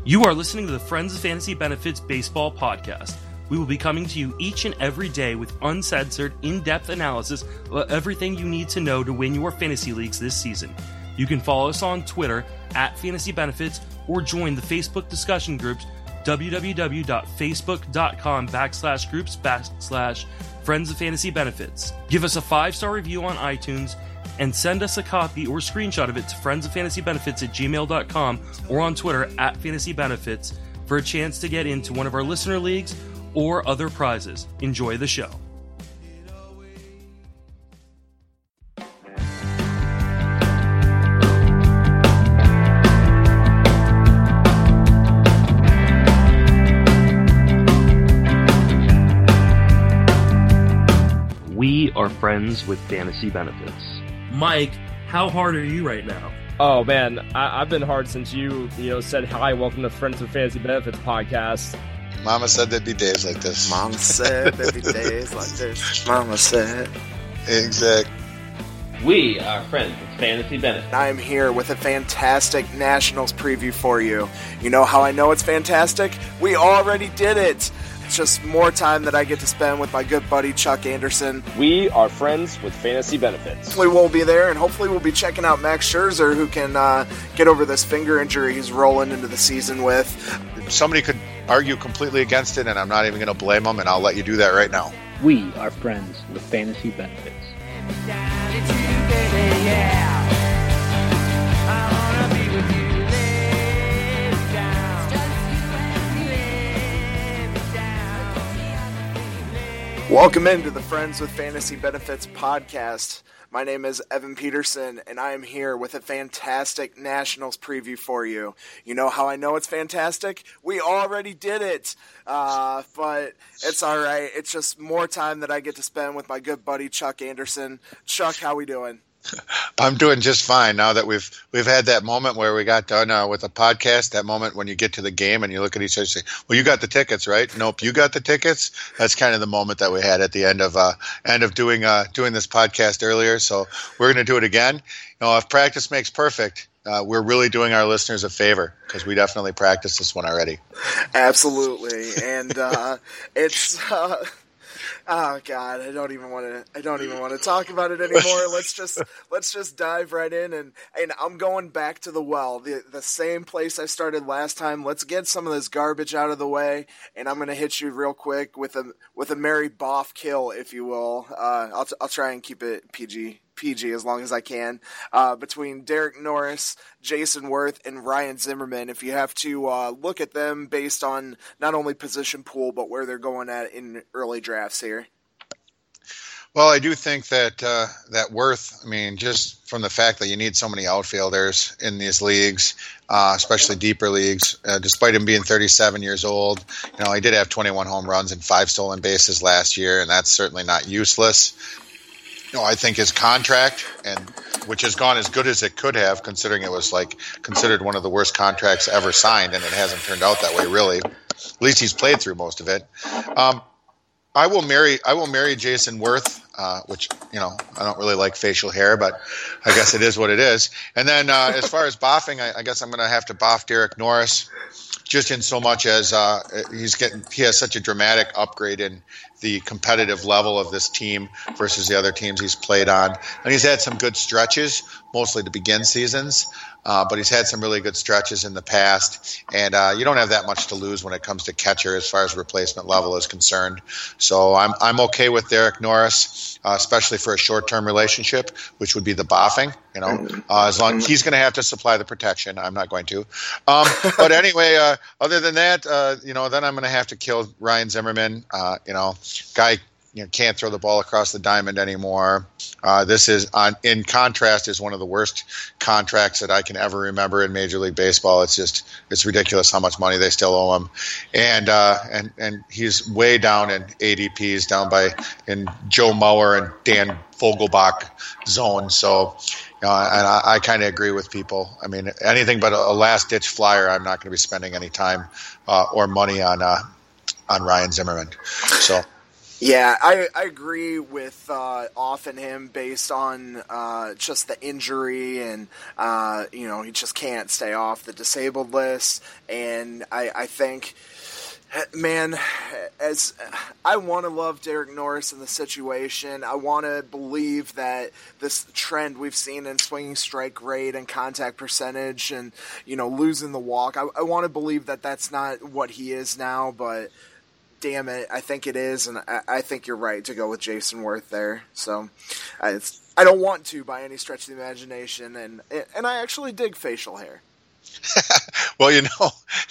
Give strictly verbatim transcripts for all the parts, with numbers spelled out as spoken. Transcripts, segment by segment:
You are listening to the Friends of Fantasy Benefits Baseball Podcast. We will be coming to you each and every day with uncensored, in-depth analysis of everything you need to know to win your fantasy leagues this season. You can follow us on Twitter at Fantasy Benefits or join the Facebook discussion groups www.facebook.com backslash groups backslash Friends of Fantasy Benefits. Give us a five-star review on iTunes and send us a copy or screenshot of it to friendsoffantasybenefits at gmail dot com or on Twitter at Fantasy Benefits for a chance to get into one of our listener leagues or other prizes. Enjoy the show. We are friends with Fantasy Benefits. Mike, how hard are you right now? Oh man, I, I've been hard since you, you know, said hi. Welcome to Friends with Fantasy Benefits podcast. Mama said there'd be days like this. Mama said there'd be days like this. Mama said. Exactly. We are friends with Fantasy Benefits. I'm here with a fantastic Nationals preview for you. You know how I know it's fantastic? We already did it. It's just more time that I get to spend with my good buddy Chuck Anderson. We are friends with Fantasy Benefits. Hopefully we'll be there, and hopefully we'll be checking out Max Scherzer, who can uh, get over this finger injury he's rolling into the season with. Somebody could argue completely against it, and I'm not even going to blame them, and I'll let you do that right now. We are friends with Fantasy Benefits. Welcome into the Friends with Fantasy Benefits podcast. My name is Evan Peterson, and I am here with a fantastic Nationals preview for you. You know how I know it's fantastic? We already did it, uh, but it's all right. It's just more time that I get to spend with my good buddy Chuck Anderson. Chuck, how we doing? I'm doing just fine now that we've we've had that moment where we got done uh, with the podcast, that moment when you get to the game and you look at each other and say, well, you got the tickets, right? Nope, you got the tickets. That's kind of the moment that we had at the end of uh, end of doing uh, doing this podcast earlier. So we're going to do it again. You know, if practice makes perfect, uh, we're really doing our listeners a favor because we definitely practiced this one already. Absolutely, and uh, it's. Uh, Oh God, I don't even want to. I don't even want to talk about it anymore. Let's just let's just dive right in, and and I'm going back to the well, the the same place I started last time. Let's get some of this garbage out of the way, and I'm gonna hit you real quick with a with a Mary Boff kill, if you will. Uh, I'll I'll try and keep it P G. P G as long as I can, uh, between Derek Norris, Jason Worth, and Ryan Zimmerman. If you have to uh, look at them based on not only position pool, but where they're going at in early drafts here. Well, I do think that uh, that Worth, I mean, just from the fact that you need so many outfielders in these leagues, uh, especially deeper leagues, uh, despite him being thirty-seven years old, you know, he did have twenty-one home runs and five stolen bases last year, and that's certainly not useless. You know, I think his contract, and which has gone as good as it could have, considering it was like considered one of the worst contracts ever signed, and it hasn't turned out that way really. At least he's played through most of it. Um, I will marry. I will marry Jason Worth, uh, which you know I don't really like facial hair, but I guess it is what it is. And then uh, as far as boffing, I, I guess I'm going to have to boff Derek Norris, just in so much as uh, he's getting. He has such a dramatic upgrade in the competitive level of this team versus the other teams he's played on. And he's had some good stretches, mostly to begin seasons, uh, but he's had some really good stretches in the past. And uh, you don't have that much to lose when it comes to catcher as far as replacement level is concerned. So I'm I'm okay with Derek Norris, uh, especially for a short-term relationship, which would be the boffing. You know, uh, as long he's going to have to supply the protection. I'm not going to. Um, but anyway, uh, other than that, uh, you know, then I'm going to have to kill Ryan Zimmerman. Uh, you know, guy you know, can't throw the ball across the diamond anymore. Uh, this is, on, in contrast, is one of the worst contracts that I can ever remember in Major League Baseball. It's just, it's ridiculous how much money they still owe him, and uh, and and he's way down in A D Ps, down by in Joe Mauer and Dan Vogelbach zone. So, you know, and I, I kind of agree with people. I mean, anything but a, a last ditch flyer, I'm not going to be spending any time uh, or money on uh, on Ryan Zimmerman. So. Yeah, I, I agree with uh, off and him based on uh, just the injury and, uh, you know, he just can't stay off the disabled list. And I, I think, man, as I want to love Derek Norris in the situation, I want to believe that this trend we've seen in swinging strike rate and contact percentage and, you know, losing the walk, I, I want to believe that that's not what he is now, but damn it, I think it is, and I, I think you're right to go with Jason Worth there. So I, it's, I don't want to by any stretch of the imagination, and and I actually dig facial hair. Well, you know,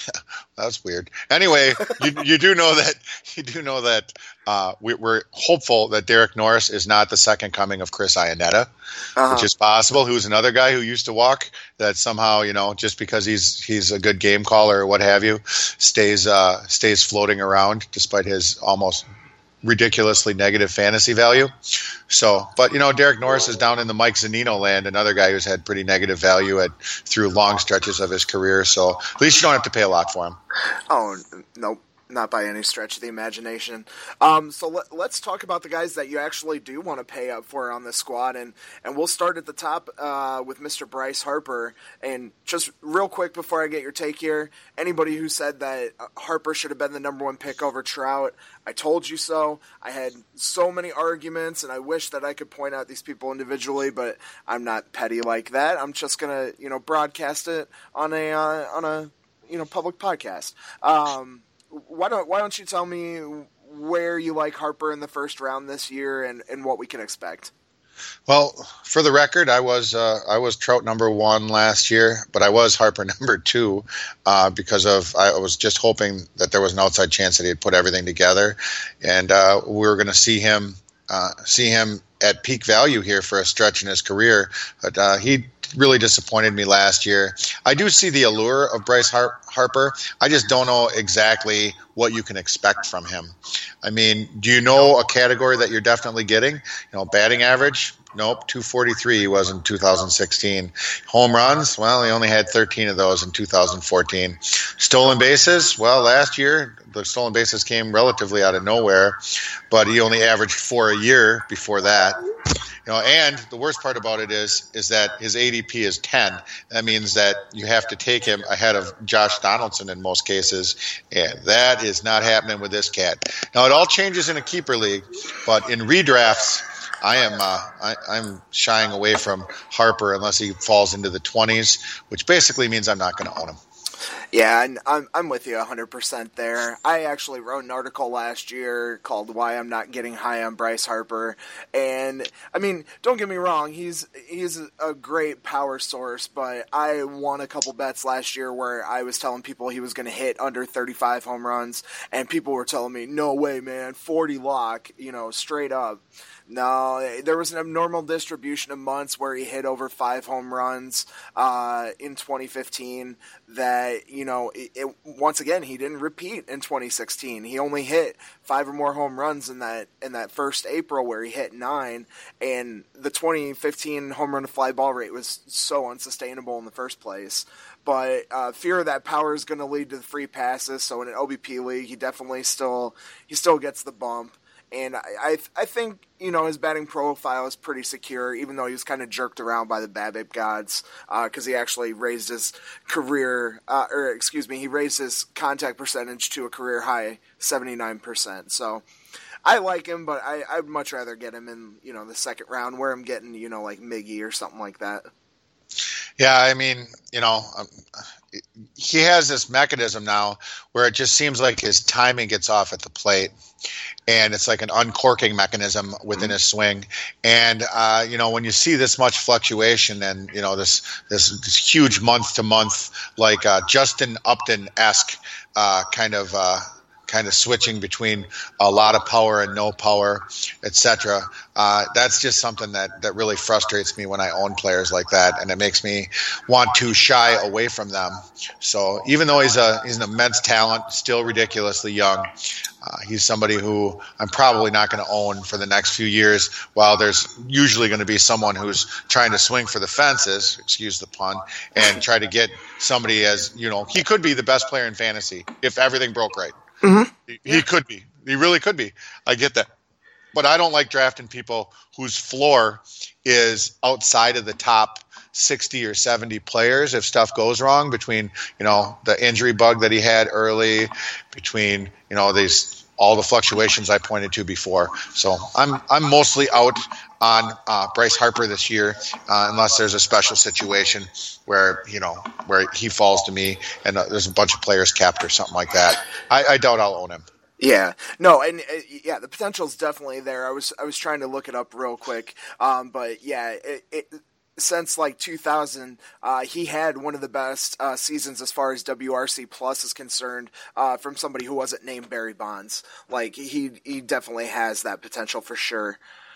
that's weird. Anyway, you you do know that you do know that uh, we, we're hopeful that Derek Norris is not the second coming of Chris Iannetta, uh-huh. which is possible. Who's another guy who used to walk that somehow, you know, just because he's he's a good game caller or what have you, stays uh, stays floating around despite his almost ridiculously negative fantasy value. So, but you know, Derek Norris is down in the Mike Zunino land, another guy who's had pretty negative value at through long stretches of his career. So at least you don't have to pay a lot for him. Oh, nope. Not by any stretch of the imagination. Um, so let, let's talk about the guys that you actually do want to pay up for on this squad, and, and we'll start at the top uh, with Mister Bryce Harper. And just real quick before I get your take here, anybody who said that Harper should have been the number one pick over Trout, I told you so. I had so many arguments, and I wish that I could point out these people individually, but I'm not petty like that. I'm just gonna, you know, broadcast it on a uh, on a you know public podcast. Um, Why don't Why don't you tell me where you like Harper in the first round this year and, and what we can expect? Well, for the record, I was uh, I was Trout number one last year, but I was Harper number two uh, because of I was just hoping that there was an outside chance that he'd put everything together, and uh, we were going to see him uh, see him at peak value here for a stretch in his career, but uh, he really disappointed me last year. I do see the allure of Bryce Har- Harper. I just don't know exactly what you can expect from him. I mean, do you know a category that you're definitely getting? You know, batting average? Nope, two forty-three he was in two thousand sixteen. Home runs? Well, he only had thirteen of those in two thousand fourteen. Stolen bases? Well, last year the stolen bases came relatively out of nowhere, but he only averaged four a year before that. You know, and the worst part about it is is that his A D P is ten. That means that you have to take him ahead of Josh Donaldson in most cases, and that is not happening with this cat. Now, it all changes in a keeper league, but in redrafts, I am uh, I, I'm shying away from Harper unless he falls into the twenties, which basically means I'm not going to own him. Yeah, and I'm I'm with you one hundred percent there. I actually wrote an article last year called "Why I'm Not Getting High on Bryce Harper," and I mean, don't get me wrong, he's he's a great power source, but I won a couple bets last year where I was telling people he was going to hit under thirty-five home runs, and people were telling me, "No way, man, forty lock," you know, straight up. No, there was an abnormal distribution of months where he hit over five home runs uh, in twenty fifteen that, you know, it, it, once again, he didn't repeat in twenty sixteen. He only hit five or more home runs in that in that first April where he hit nine, and the twenty fifteen home run to fly ball rate was so unsustainable in the first place. But uh, fear of that power is going to lead to the free passes, so in an O B P league, he definitely still he still gets the bump. And I, I I think, you know, his batting profile is pretty secure, even though he was kind of jerked around by the BABIP gods, because uh, he actually raised his career, uh, or excuse me, he raised his contact percentage to a career high seventy-nine percent. So I like him, but I, I'd much rather get him in, you know, the second round where I'm getting, you know, like Miggy or something like that. Yeah, I mean, you know, um, he has this mechanism now where it just seems like his timing gets off at the plate. And it's like an uncorking mechanism within mm-hmm. his swing. And, uh, you know, when you see this much fluctuation and, you know, this this, this huge month-to-month, like uh, Justin Upton-esque uh, kind of uh, kind of switching between a lot of power and no power, et cetera, uh, that's just something that, that really frustrates me when I own players like that, and it makes me want to shy away from them. So even though he's a he's an immense talent, still ridiculously young, Uh, he's somebody who I'm probably not going to own for the next few years, while there's usually going to be someone who's trying to swing for the fences, excuse the pun, and try to get somebody as, you know, he could be the best player in fantasy if everything broke right. Mm-hmm. He, he could be. He really could be. I get that. but I don't like drafting people whose floor is outside of the top sixty or seventy players if stuff goes wrong, between, you know, the injury bug that he had early, between, you know, these all the fluctuations I pointed to before. So I'm I'm mostly out on uh, Bryce Harper this year, uh, unless there's a special situation where, you know, where he falls to me and uh, there's a bunch of players capped or something like that. I, I doubt I'll own him. Yeah, no, and uh, yeah, the potential's definitely there. I was I was trying to look it up real quick, um, but yeah, it, it, since like two thousand, uh, he had one of the best uh, seasons as far as W R C plus is concerned, uh, from somebody who wasn't named Barry Bonds. Like he he definitely has that potential for sure.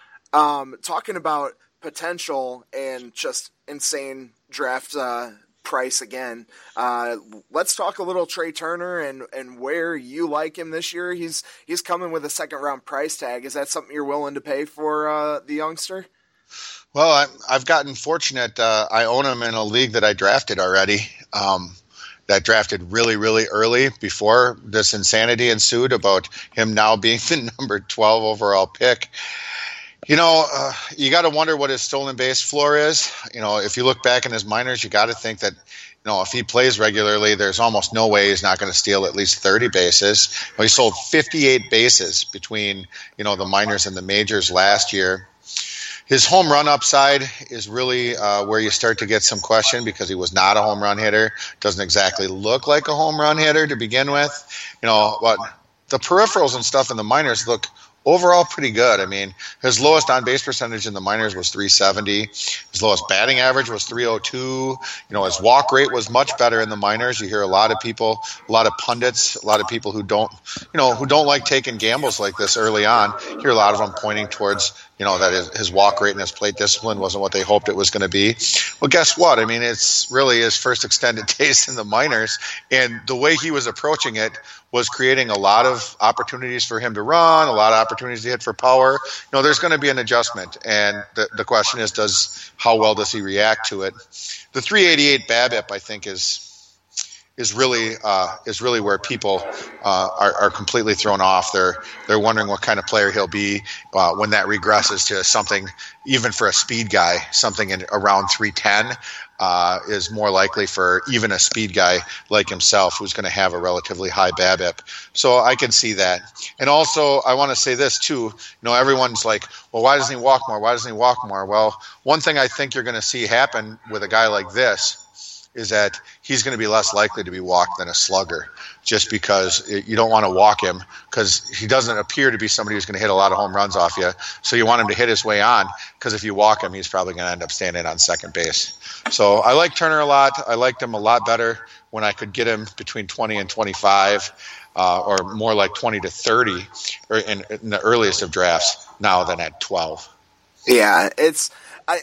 Um, talking about potential and just insane draft uh, price again, uh, let's talk a little Trey Turner and, and where you like him this year. He's he's coming with a second round price tag. Is that something you're willing to pay for uh, the youngster? Well, I, I've gotten fortunate. Uh, I own him in a league that I drafted already. Um, that drafted really, really early before this insanity ensued about him now being the number twelve overall pick. You know, uh, you got to wonder what his stolen base floor is. You know, if you look back in his minors, you got to think that, you know, if he plays regularly, there's almost no way he's not going to steal at least thirty bases. Well, he sold fifty-eight bases between, you know, the minors and the majors last year. His home run upside is really uh, where you start to get some question, because he was not a home run hitter. Doesn't exactly look like a home run hitter to begin with. You know, but the peripherals and stuff in the minors look overall pretty good. I mean, his lowest on-base percentage in the minors was three seventy. His lowest batting average was three oh two. You know, his walk rate was much better in the minors. You hear a lot of people, a lot of pundits, a lot of people who don't, you know, who don't like taking gambles like this early on. You hear a lot of them pointing towards, you know, that his, his walk rate and his plate discipline wasn't what they hoped it was going to be. Well, guess what? I mean, it's really his first extended taste in the minors, and the way he was approaching it was creating a lot of opportunities for him to run, a lot of opportunities to hit for power. You know, there's going to be an adjustment, and the, the question is, does how well does he react to it? The three eighty-eight BABIP, I think, is is really uh, is really where people uh, are, are completely thrown off. They're they're wondering what kind of player he'll be uh, when that regresses to something, even for a speed guy, something in around three ten uh, is more likely for even a speed guy like himself, who's going to have a relatively high BABIP. So I can see that. And also, I want to say this too. You know, everyone's like, well, why doesn't he walk more? Why doesn't he walk more? Well, one thing I think you're going to see happen with a guy like this is that he's going to be less likely to be walked than a slugger, just because you don't want to walk him, because he doesn't appear to be somebody who's going to hit a lot of home runs off you. So you want him to hit his way on, because if you walk him, he's probably going to end up standing on second base. So I like Turner a lot. I liked him a lot better when I could get him between twenty and twenty-five, uh, or more like twenty to thirty, or in, in the earliest of drafts now than at twelve. Yeah, it's I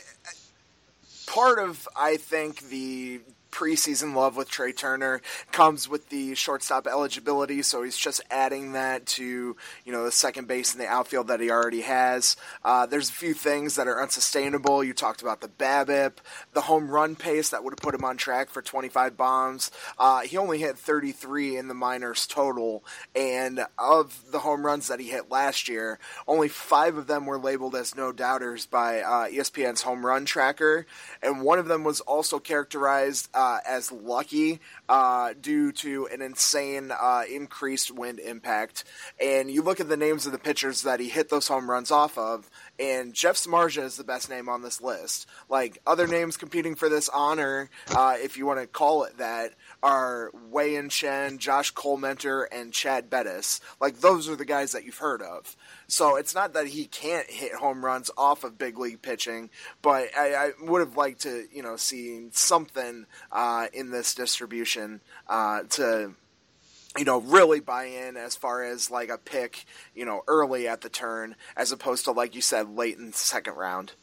part of, I think, the preseason love with Trey Turner comes with the shortstop eligibility, so he's just adding that to, you know, the second base and the outfield that he already has. Uh, there's a few things that are unsustainable. You talked about the BABIP, the home run pace that would have put him on track for twenty-five bombs. Uh, he only hit thirty-three in the minors total, and of the home runs that he hit last year, only five of them were labeled as no-doubters by uh, E S P N's home run tracker, and one of them was also characterized uh, Uh, as lucky uh, due to an insane uh, increased wind impact. And you look at the names of the pitchers that he hit those home runs off of, and Jeff Samardzija is the best name on this list. Like, other names competing for this honor, uh, if you want to call it that, are Wei-Yin Chen, Josh Colmenter, and Chad Bettis. Like, those are the guys that you've heard of. So it's not that he can't hit home runs off of big league pitching, but I, I would have liked to, you know, see something uh, in this distribution uh, to, you know, really buy in as far as like a pick, you know, early at the turn, as opposed to, like you said, late in the second round.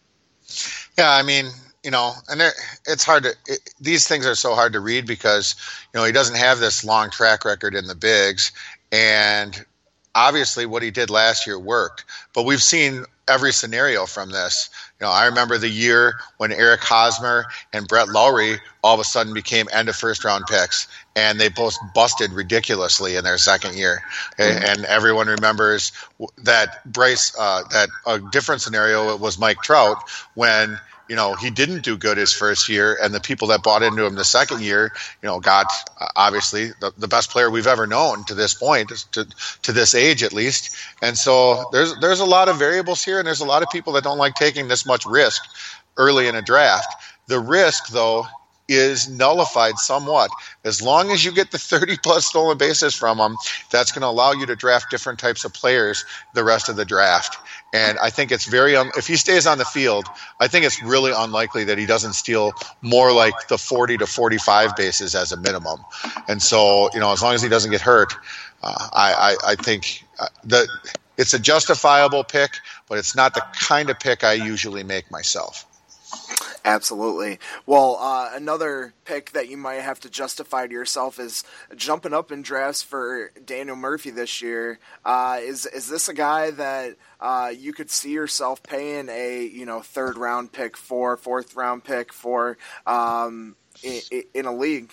Yeah, I mean, you know, and it's hard to it, these things are so hard to read, because, you know, he doesn't have this long track record in the bigs, and obviously what he did last year worked, but we've seen every scenario from this. You know, I remember the year when Eric Hosmer and Brett Lowry all of a sudden became end of first round picks, and they both busted ridiculously in their second year. Mm-hmm. And everyone remembers that Bryce, uh, that a different scenario was Mike Trout when, you know, he didn't do good his first year, and the people that bought into him the second year, you know, got uh, obviously the, the best player we've ever known to this point, to to this age at least. And so there's there's a lot of variables here, and there's a lot of people that don't like taking this much risk early in a draft. The risk, though, is nullified somewhat. As long as you get the thirty plus stolen bases from him, that's going to allow you to draft different types of players the rest of the draft. And I think it's very, un- if he stays on the field, I think it's really unlikely that he doesn't steal more like the forty to forty-five bases as a minimum. And so, you know, as long as he doesn't get hurt, uh, I, I, I think uh, that it's a justifiable pick, but it's not the kind of pick I usually make myself. Absolutely. Well, uh, another pick that you might have to justify to yourself is jumping up in drafts for Daniel Murphy this year. Uh, is is this a guy that uh, you could see yourself paying a you know third round pick for, fourth round pick for um, in, in a league?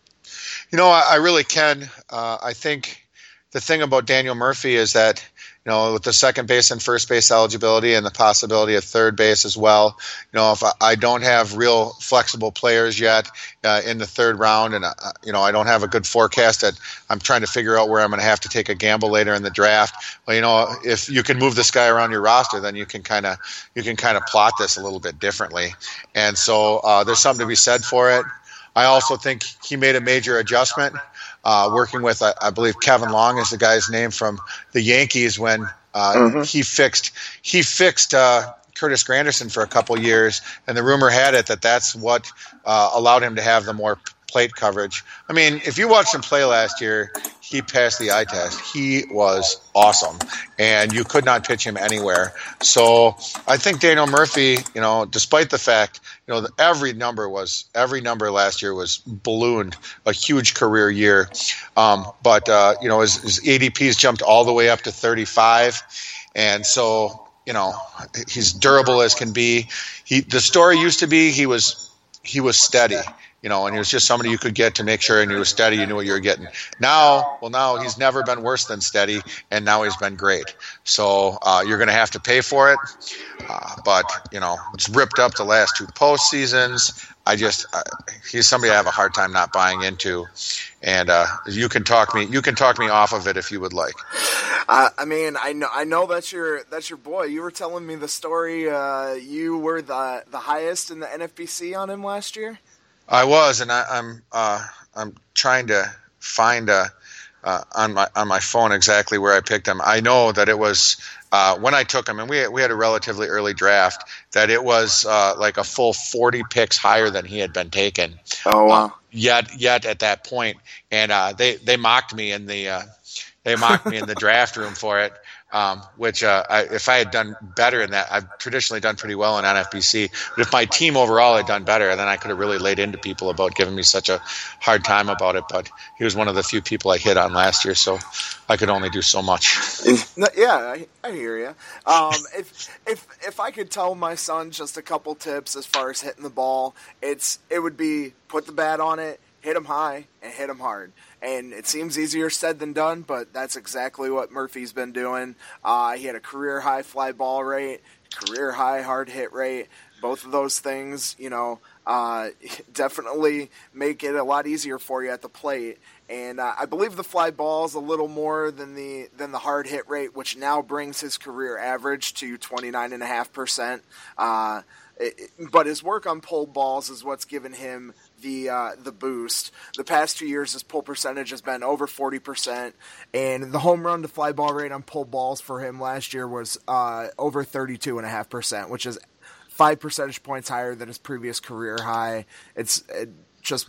You know, I, I really can. Uh, I think the thing about Daniel Murphy is that, you know, with the second base and first base eligibility and the possibility of third base as well, you know, if I, I don't have real flexible players yet uh, in the third round, and, uh, you know, I don't have a good forecast that I'm trying to figure out where I'm going to have to take a gamble later in the draft. Well, you know, if you can move this guy around your roster, then you can kind of you can kind of plot this a little bit differently. And so uh, there's something to be said for it. I also think he made a major adjustment. Uh, working with, I, I believe Kevin Long is the guy's name from the Yankees when uh, mm-hmm. he fixed he fixed uh, Curtis Granderson for a couple years, and the rumor had it that that's what uh, allowed him to have the more plate coverage. I mean, if you watched him play last year, he passed the eye test. He was awesome, and you could not pitch him anywhere. So I think Daniel Murphy, you know, despite the fact, you know, every number was every number last year was ballooned, a huge career year. Um, but uh, you know, his, his A D P's jumped all the way up to thirty-five, and so you know, he's durable as can be. He the story used to be he was he was steady. You know, and he was just somebody you could get to make sure, and he was steady. You knew what you were getting. Now, well, now he's never been worse than steady, and now he's been great. So uh, you're going to have to pay for it. Uh, but you know, it's ripped up the last two postseasons. I just uh, he's somebody I have a hard time not buying into, and uh, you can talk me you can talk me off of it if you would like. Uh, I mean, I know I know that's your that's your boy. You were telling me the story. Uh, you were the the highest in the N F B C on him last year. I was, and I, I'm uh, I'm trying to find uh, uh, on my on my phone exactly where I picked him. I know that it was uh, when I took him, and we we had a relatively early draft. That it was uh, like a full forty picks higher than he had been taken. Oh wow! Uh, yet yet at that point, and uh, they they mocked me in the uh, they mocked me in the draft room for it. Um, which uh, I, if I had done better in that, I've traditionally done pretty well in N F B C. But if my team overall had done better, then I could have really laid into people about giving me such a hard time about it. But he was one of the few people I hit on last year, so I could only do so much. Yeah, I, I hear you. Um, if if if I could tell my son just a couple tips as far as hitting the ball, it's it would be put the bat on it, hit him high, and hit him hard. And it seems easier said than done, but that's exactly what Murphy's been doing. Uh, he had a career-high fly ball rate, career-high hard hit rate. Both of those things, you know, uh, definitely make it a lot easier for you at the plate. And uh, I believe the fly ball is a little more than the than the hard hit rate, which now brings his career average to twenty-nine point five percent. Uh, it, but his work on pulled balls is what's given him the uh, the boost. The past two years, his pull percentage has been over forty percent, and the home run to fly ball rate on pulled balls for him last year was uh, over thirty-two point five percent, which is five percentage points higher than his previous career high. It's it just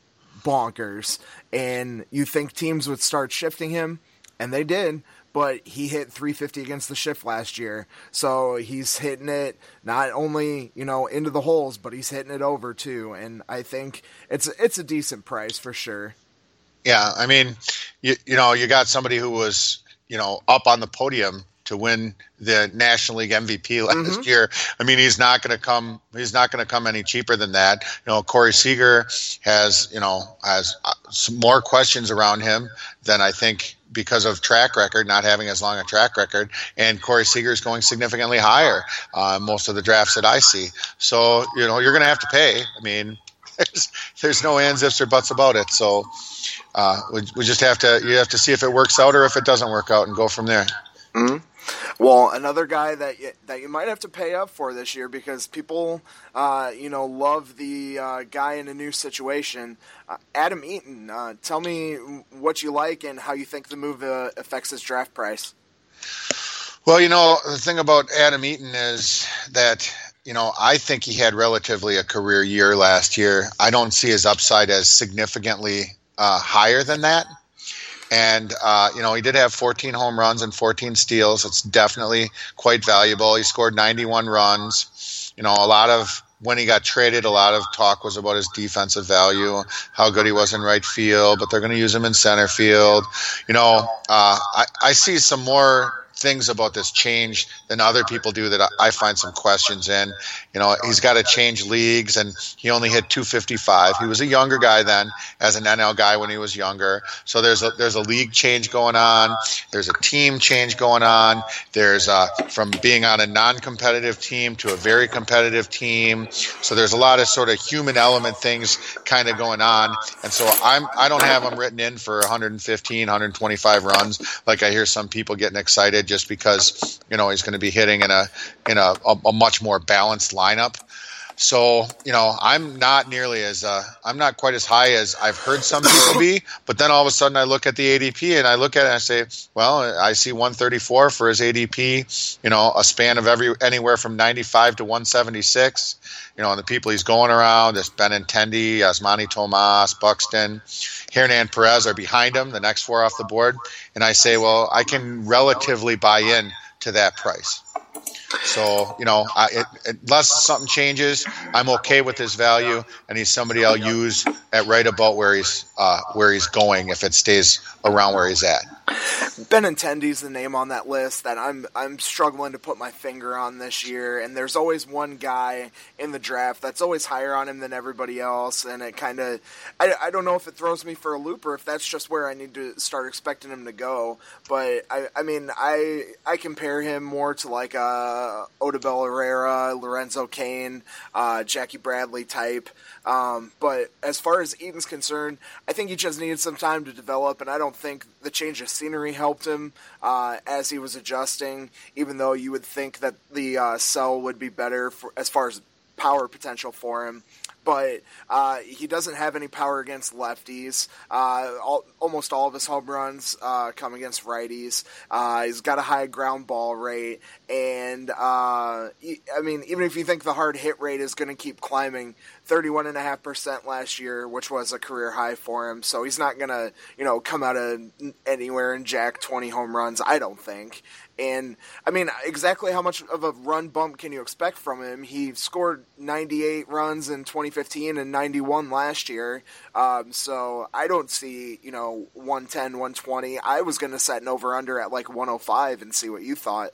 bonkers. And you think teams would start shifting him, and they did. But he hit three fifty against the shift last year. So he's hitting it not only, you know, into the holes, but he's hitting it over too. And I think it's it's a decent price for sure. Yeah, I mean, you, you know, you got somebody who was, you know, up on the podium to win the National League M V P last Mm-hmm. year. I mean, he's not going to come. He's not going to come any cheaper than that. You know, Corey Seager has you know has uh, some more questions around him than I think because of track record, not having as long a track record, and Corey Seager is going significantly higher uh, most of the drafts that I see. So you know, you're going to have to pay. I mean, there's there's no ands, ifs, or buts about it. So. Uh, we, we just have to you have to see if it works out or if it doesn't work out and go from there. Mm-hmm. Well, another guy that you, that you might have to pay up for this year because people, uh, you know, love the uh, guy in a new situation. Uh, Adam Eaton, uh, tell me what you like and how you think the move uh, affects his draft price. Well, you know, the thing about Adam Eaton is that, you know, I think he had relatively a career year last year. I don't see his upside as significantly uh, higher than that. And, uh, you know, he did have fourteen home runs and fourteen steals. It's definitely quite valuable. He scored ninety-one runs. You know, a lot of when he got traded, a lot of talk was about his defensive value, how good he was in right field, but they're going to use him in center field. You know, uh, I, I see some more things about this change than other people do that I find some questions in. You know, he's got to change leagues, and he only hit two fifty-five. He was a younger guy then, as an N L guy when he was younger. So there's a there's a league change going on. There's a team change going on. There's uh, from being on a non-competitive team to a very competitive team. So there's a lot of sort of human element things kind of going on. And so I'm I don't have him written in for one fifteen, one twenty-five runs like I hear some people getting excited just because, you know, he's going to be hitting in a in a, a, a much more balanced lineup. So, you know, I'm not nearly as uh, I'm not quite as high as I've heard some people be. But then all of a sudden I look at the A D P and I look at it and I say, well, I see one thirty-four for his A D P, you know, a span of every anywhere from ninety-five to one seventy-six. You know, and the people he's going around, there's Benintendi, Yasmani Tomas, Buxton, Hernan Perez are behind him, the next four off the board. And I say, well, I can relatively buy in to that price. So, you know, I, it, unless something changes, I'm okay with his value, and he's somebody I'll use at right about where he's uh, where he's going if it stays around where he's at. Benintendi's the name on that list that I'm I'm struggling to put my finger on this year, and there's always one guy in the draft that's always higher on him than everybody else, and it kind of I, I don't know if it throws me for a loop or if that's just where I need to start expecting him to go. But I I mean I I compare him more to like a Odubel Herrera, Lorenzo Cain, uh, Jackie Bradley type. Um, but as far as Eaton's concerned, I think he just needed some time to develop, and I don't think the change of scenery helped him uh, as he was adjusting, even though you would think that the uh, cell would be better for, as far as power potential for him. But uh, he doesn't have any power against lefties. Uh, all, almost all of his home runs uh, come against righties. Uh, he's got a high ground ball rate. And, uh, he, I mean, even if you think the hard hit rate is going to keep climbing, thirty-one point five percent last year, which was a career high for him. So he's not going to, you know, come out of anywhere and jack twenty home runs, I don't think. And, I mean, exactly how much of a run bump can you expect from him? He scored ninety-eight runs in twenty fifteen and ninety-one last year. Um, so I don't see, you know, one ten, one twenty. I was going to set an over-under at like one oh five and see what you thought.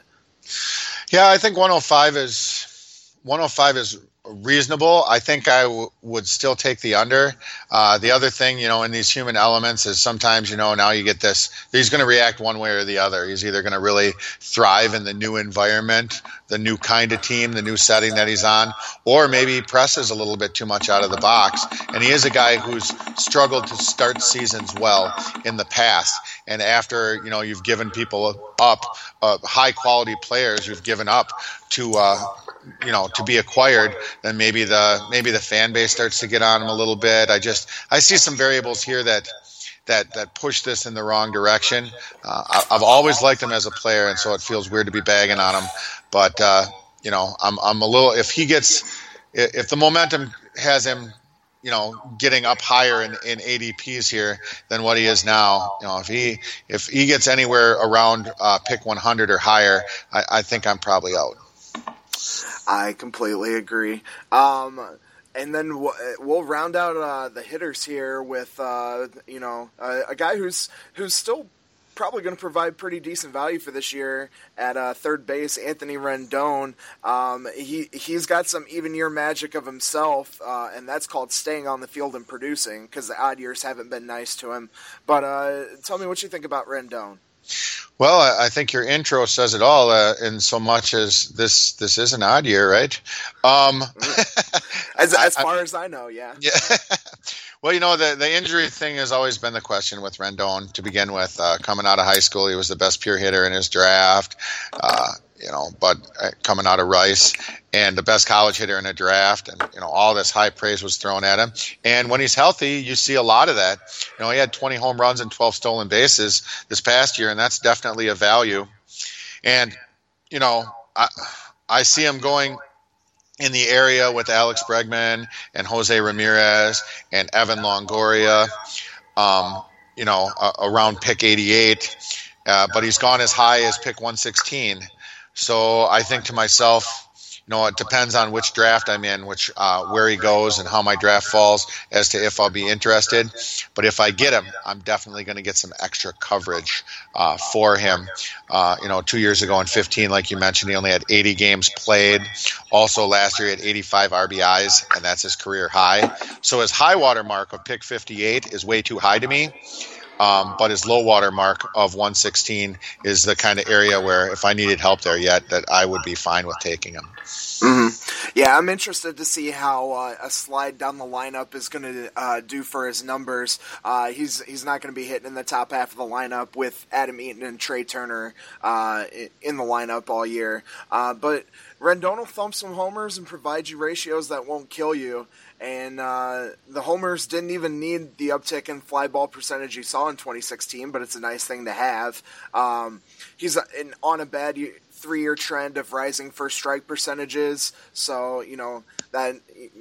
Yeah, I think one oh five is one oh five is reasonable. I think I w- would still take the under. Uh, the other thing, you know, in these human elements is sometimes, you know, now you get this, he's going to react one way or the other. He's either going to really thrive in the new environment, the new kind of team, the new setting that he's on, or maybe he presses a little bit too much out of the box. And he is a guy who's struggled to start seasons well in the past. And after, you know, you've given people up, uh, high quality players you've given up to, uh, you know, to be acquired, then maybe the maybe the fan base starts to get on him a little bit. I just I see some variables here that that that push this in the wrong direction. Uh, I, I've always liked him as a player, and so it feels weird to be bagging on him. But uh, you know, I'm I'm a little if he gets if the momentum has him, you know, getting up higher in, in A D Ps here than what he is now. You know, if he if he gets anywhere around uh, pick one hundred or higher, I, I think I'm probably out. I completely agree. Um, and then we'll, we'll round out uh, the hitters here with, uh, you know, uh, a guy who's who's still probably going to provide pretty decent value for this year at uh, third base. Anthony Rendon, um, he he's got some even year magic of himself, uh, and that's called staying on the field and producing, because the odd years haven't been nice to him. But uh, tell me what you think about Rendon. Well, I think your intro says it all, uh, in so much as this this is an odd year, right? Um, as as I, far I, as I know, yeah. Yeah. Well, you know, the, the injury thing has always been the question with Rendon to begin with. Uh, coming out of high school, he was the best pure hitter in his draft, uh, you know, but uh, coming out of Rice, and the best college hitter in a draft, and, you know, all this high praise was thrown at him. And when he's healthy, you see a lot of that. You know, he had twenty home runs and twelve stolen bases this past year, and that's definitely a value. And, you know, I, I see him going in the area with Alex Bregman and Jose Ramirez and Evan Longoria, um, you know, uh, around pick eighty-eight. Uh, but he's gone as high as pick one sixteen. So I think to myself, you know, it depends on which draft I'm in, which uh, where he goes and how my draft falls as to if I'll be interested. But if I get him, I'm definitely going to get some extra coverage uh, for him. Uh, you know, two years ago in fifteen, like you mentioned, he only had eighty games played. Also last year he had eighty-five R B Is, and that's his career high. So his high water mark of pick fifty-eight is way too high to me. Um, but his low water mark of one sixteen is the kind of area where if I needed help there yet, that I would be fine with taking him. Mm-hmm. Yeah, I'm interested to see how uh, a slide down the lineup is going to uh, do for his numbers. Uh, he's he's not going to be hitting in the top half of the lineup with Adam Eaton and Trey Turner uh, in the lineup all year. Uh, but Rendon will thump some homers and provide you ratios that won't kill you. And uh, the homers didn't even need the uptick in fly ball percentage you saw in twenty sixteen, but it's a nice thing to have. Um, he's in, on a bad three-year trend of rising first strike percentages, so, you know, that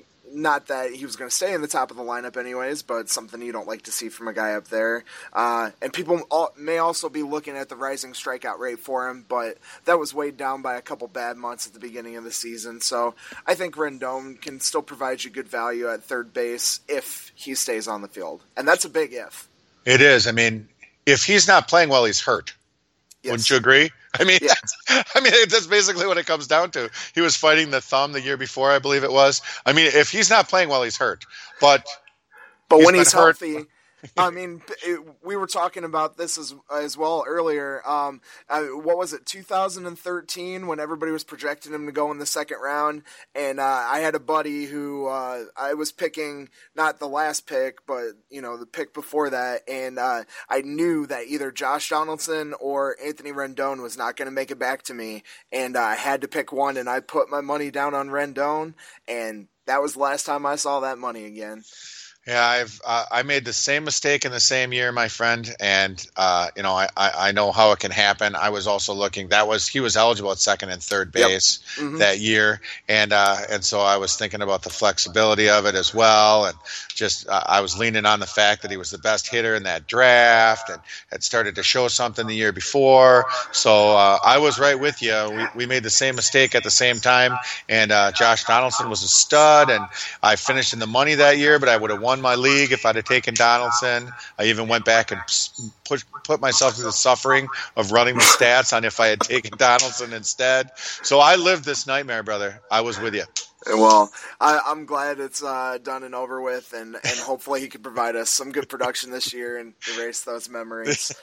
not that he was going to stay in the top of the lineup anyways, but something you don't like to see from a guy up there. Uh, and people all, may also be looking at the rising strikeout rate for him, but that was weighed down by a couple bad months at the beginning of the season. So I think Rendon can still provide you good value at third base if he stays on the field. And that's a big if. It is. I mean, if he's not playing well, he's hurt. Yes. Wouldn't you agree? I mean, yeah. I mean, that's basically what it comes down to. He was fighting the thumb the year before, I believe it was. I mean, if he's not playing well, he's hurt. But but he's when he's hurt. healthy, I mean, it, we were talking about this as as well earlier. Um, uh, what was it, two thousand thirteen, when everybody was projecting him to go in the second round, and uh, I had a buddy who uh, I was picking not the last pick, but you know the pick before that, and uh, I knew that either Josh Donaldson or Anthony Rendon was not going to make it back to me, and uh, I had to pick one, and I put my money down on Rendon, and that was the last time I saw that money again. Yeah, I've uh, I made the same mistake in the same year, my friend, and uh, you know I, I, I know how it can happen. I was also looking. That was he was eligible at second and third base yep. mm-hmm. that year, and uh, and so I was thinking about the flexibility of it as well, and just uh, I was leaning on the fact that he was the best hitter in that draft and had started to show something the year before. So uh, I was right with you. We we made the same mistake at the same time, and uh, Josh Donaldson was a stud, and I finished in the money that year, but I would have won my league if I'd have taken Donaldson. I even went back and put put myself through the suffering of running the stats on if I had taken Donaldson instead. So I lived this nightmare, brother. I was with you. Well, I, I'm glad it's uh, done and over with, and, and hopefully he can provide us some good production this year and erase those memories.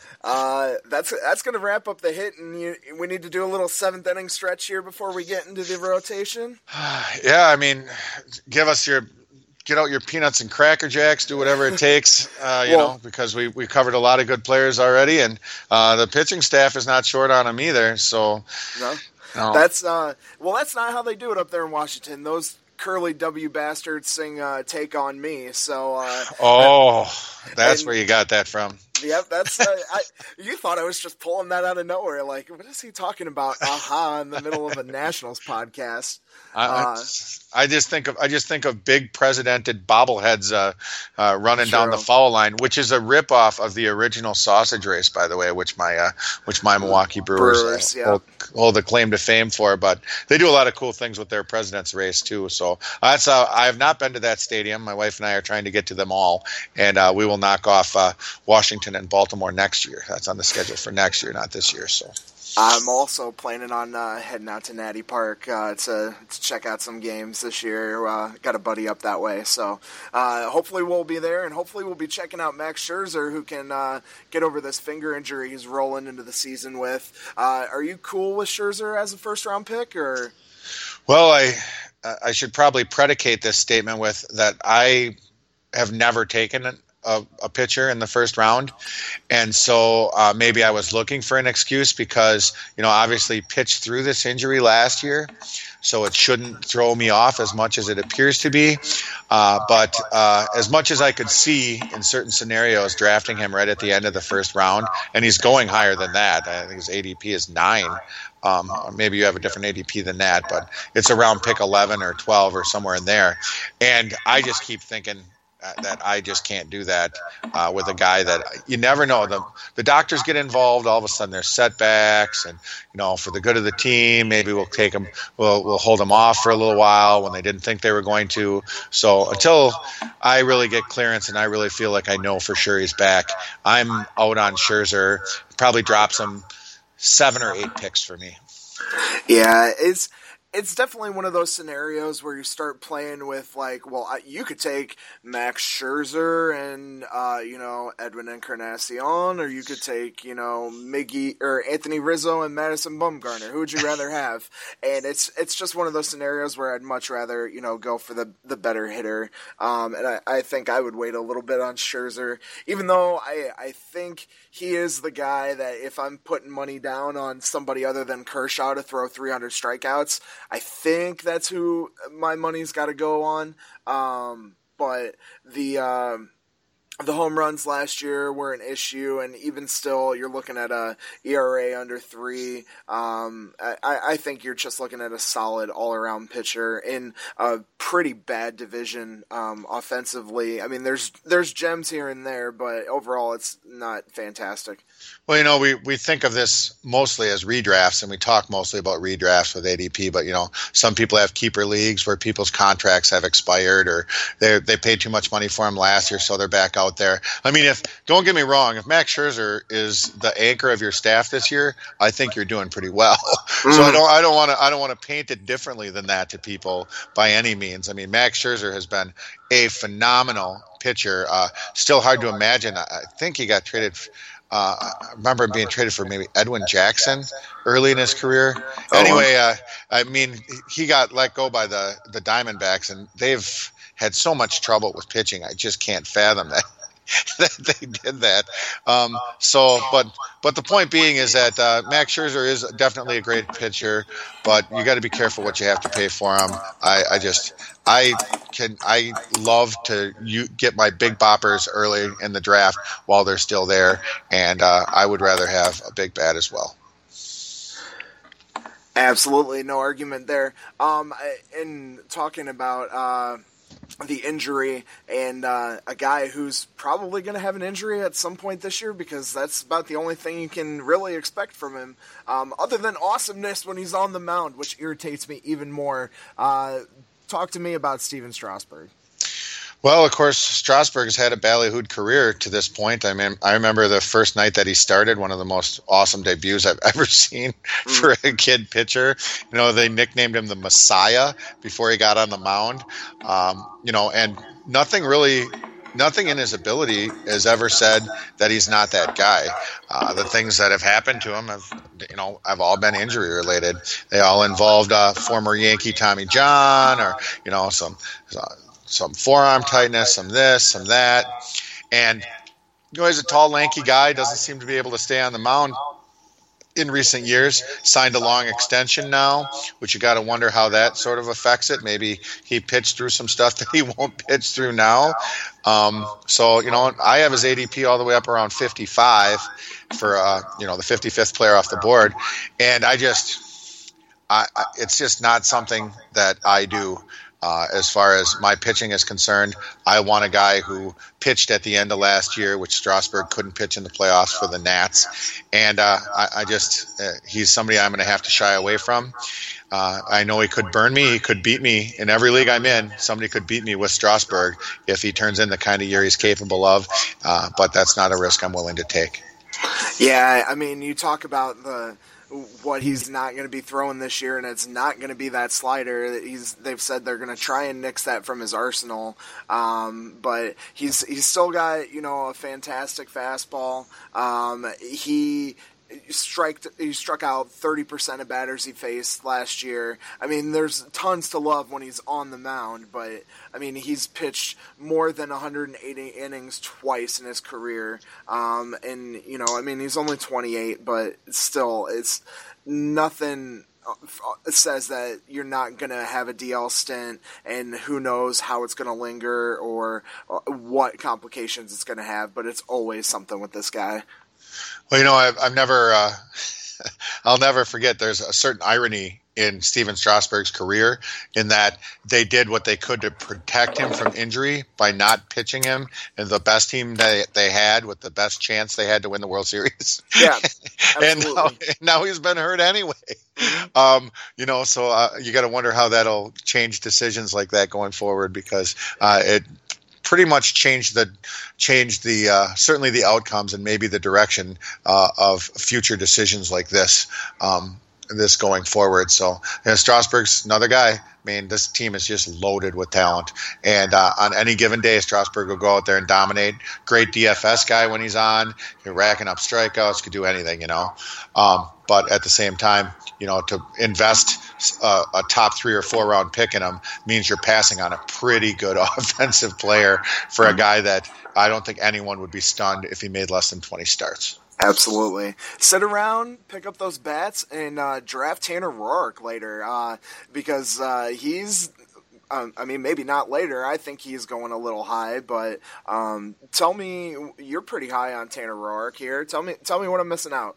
Uh, that's that's going to wrap up the hit, and you, we need to do a little seventh inning stretch here before we get into the rotation. Yeah, I mean, give us your get out your peanuts and Cracker Jacks, do whatever it takes, uh, you well, know, because we, we covered a lot of good players already, and uh, the pitching staff is not short on them either. So, no, no. that's uh, well, that's not how they do it up there in Washington. Those Curly W bastards sing uh, "Take on Me." So, uh, oh, that's and, where you got that from. Yep, that's. Uh, I, you thought I was just pulling that out of nowhere. Like, what is he talking about? Aha! In the middle of a Nationals podcast. I, uh, I just think of I just think of big presidented bobbleheads uh, uh, running True. down the foul line, which is a ripoff of the original Sausage Race, by the way, which my uh, which my Milwaukee Brewers, Brewers uh, yeah. hold, hold the claim to fame for. But they do a lot of cool things with their President's Race too. So uh, that's uh, I have not been to that stadium. My wife and I are trying to get to them all, and uh, we will knock off uh, Washington Washington and Baltimore next year. That's on the schedule for next year, not this year. So I'm also planning on uh, heading out to Natty Park uh, to, to check out some games this year. Uh, got a buddy up that way, so uh, hopefully we'll be there, and hopefully we'll be checking out Max Scherzer, who can uh, get over this finger injury he's rolling into the season with. Uh, are you cool with Scherzer as a first-round pick, or? Well, I I should probably predicate this statement with that I have never taken a, a pitcher in the first round. And so uh, maybe I was looking for an excuse because, you know, obviously pitched through this injury last year. So it shouldn't throw me off as much as it appears to be. Uh, but uh, as much as I could see in certain scenarios, drafting him right at the end of the first round, and he's going higher than that. I think his A D P is nine. Um, maybe you have a different A D P than that, but it's around pick eleven or twelve or somewhere in there. And I just keep thinking that I just can't do that uh, with a guy that you never know. The the doctors get involved. All of a sudden there's setbacks, and you know, for the good of the team, maybe we'll take them, we'll we'll hold them off for a little while when they didn't think they were going to. So until I really get clearance and I really feel like I know for sure he's back, I'm out on Scherzer. Probably drops him seven or eight picks for me. Yeah, it's. It's definitely one of those scenarios where you start playing with, like, well, I, you could take Max Scherzer and, uh, you know, Edwin Encarnacion, or you could take, you know, Miggy or Anthony Rizzo and Madison Bumgarner. Who would you rather have? And it's it's just one of those scenarios where I'd much rather, you know, go for the, the better hitter. Um, and I, I think I would wait a little bit on Scherzer, even though I, I think he is the guy that if I'm putting money down on somebody other than Kershaw to throw three hundred strikeouts, I think that's who my money's got to go on. Um, but the um, the home runs last year were an issue, and even still, you're looking at a E R A under three. Um, I, I think you're just looking at a solid all-around pitcher in a pretty bad division um, offensively. I mean, there's there's gems here and there, but overall, it's not fantastic. Well, you know, we, we think of this mostly as redrafts, and we talk mostly about redrafts with A D P, but, you know, some people have keeper leagues where people's contracts have expired, or they they paid too much money for him last year, so they're back out there. I mean, if don't get me wrong, if Max Scherzer is the anchor of your staff this year, I think you're doing pretty well. Mm. So I don't I don't want to I don't want to paint it differently than that to people by any means. I mean, Max Scherzer has been a phenomenal pitcher. Uh, still hard to imagine. I think he got traded. Uh, I remember him being traded for maybe Edwin Jackson early in his career. Anyway, uh, I mean, he got let go by the, the Diamondbacks, and they've had so much trouble with pitching. I just can't fathom that. that they did that. Um, so, but but the point being is that uh, Max Scherzer is definitely a great pitcher, but you got to be careful what you have to pay for him. I, I just I can I love to you get my big boppers early in the draft while they're still there, and uh, I would rather have a big bat as well. Absolutely, no argument there. Um, in talking about. Uh, the injury and uh, a guy who's probably going to have an injury at some point this year, because that's about the only thing you can really expect from him, um, other than awesomeness when he's on the mound, which irritates me even more. Uh, talk to me about Steven Strasburg. Well, of course, Strasburg has had a ballyhooed career to this point. I mean, I remember the first night that he started, one of the most awesome debuts I've ever seen for a kid pitcher. You know, they nicknamed him the Messiah before he got on the mound. Um, you know, and nothing really, nothing in his ability has ever said that he's not that guy. Uh, the things that have happened to him have, you know, have all been injury related. They all involved uh, former Yankee Tommy John, or, you know, some. Uh, some forearm tightness, some this, some that. And, you know, he's a tall, lanky guy, doesn't seem to be able to stay on the mound in recent years. Signed a long extension now, which you got to wonder how that sort of affects it. Maybe he pitched through some stuff that he won't pitch through now. Um, so, you know, I have his A D P all the way up around fifty-five for, uh, you know, the fifty-fifth player off the board. And I just, I, I it's just not something that I do. Uh, as far as my pitching is concerned, I want a guy who pitched at the end of last year, which Strasburg couldn't pitch in the playoffs for the Nats. And uh, I, I just, uh, he's somebody I'm going to have to shy away from. Uh, I know he could burn me. He could beat me in every league I'm in. Somebody could beat me with Strasburg if he turns in the kind of year he's capable of. Uh, but that's not a risk I'm willing to take. Yeah, I mean, you talk about the what he's not going to be throwing this year, and it's not going to be that slider. He's they've said they're going to try and nix that from his arsenal, um, but he's he's still got, you know, a fantastic fastball. Um, he. Strike, he struck out thirty percent of batters he faced last year. I mean, there's tons to love when he's on the mound, but, I mean, he's pitched more than one hundred eighty innings twice in his career. Um, and, you know, I mean, he's only twenty-eight, but still, it's nothing says that you're not going to have a D L stint, and who knows how it's going to linger or, or what complications it's going to have, but it's always something with this guy. Well, you know, I've, I've never, uh, I'll never forget. There's a certain irony in Steven Strasburg's career in that they did what they could to protect him from injury by not pitching him in the best team they they had with the best chance they had to win the World Series. Yeah, and now, now he's been hurt anyway. Um, you know, so uh, you got to wonder how that'll change decisions like that going forward, because uh, it. pretty much changed the changed the uh, certainly the outcomes and maybe the direction uh, of future decisions like this um, this going forward. So, you know, Strasburg's another guy. I mean, this team is just loaded with talent, and uh, on any given day, Strasburg will go out there and dominate. Great D F S guy when he's on. You're racking up strikeouts, could do anything, you know. Um, but at the same time, you know, to invest a, a top three or four round pick in him means you're passing on a pretty good offensive player for a guy that I don't think anyone would be stunned if he made less than twenty starts. Absolutely. Sit around, pick up those bats, and uh, draft Tanner Roark later uh, because uh, he's, um, I mean, maybe not later. I think he's going a little high, but um, tell me, you're pretty high on Tanner Roark here. Tell me, tell me what I'm missing out.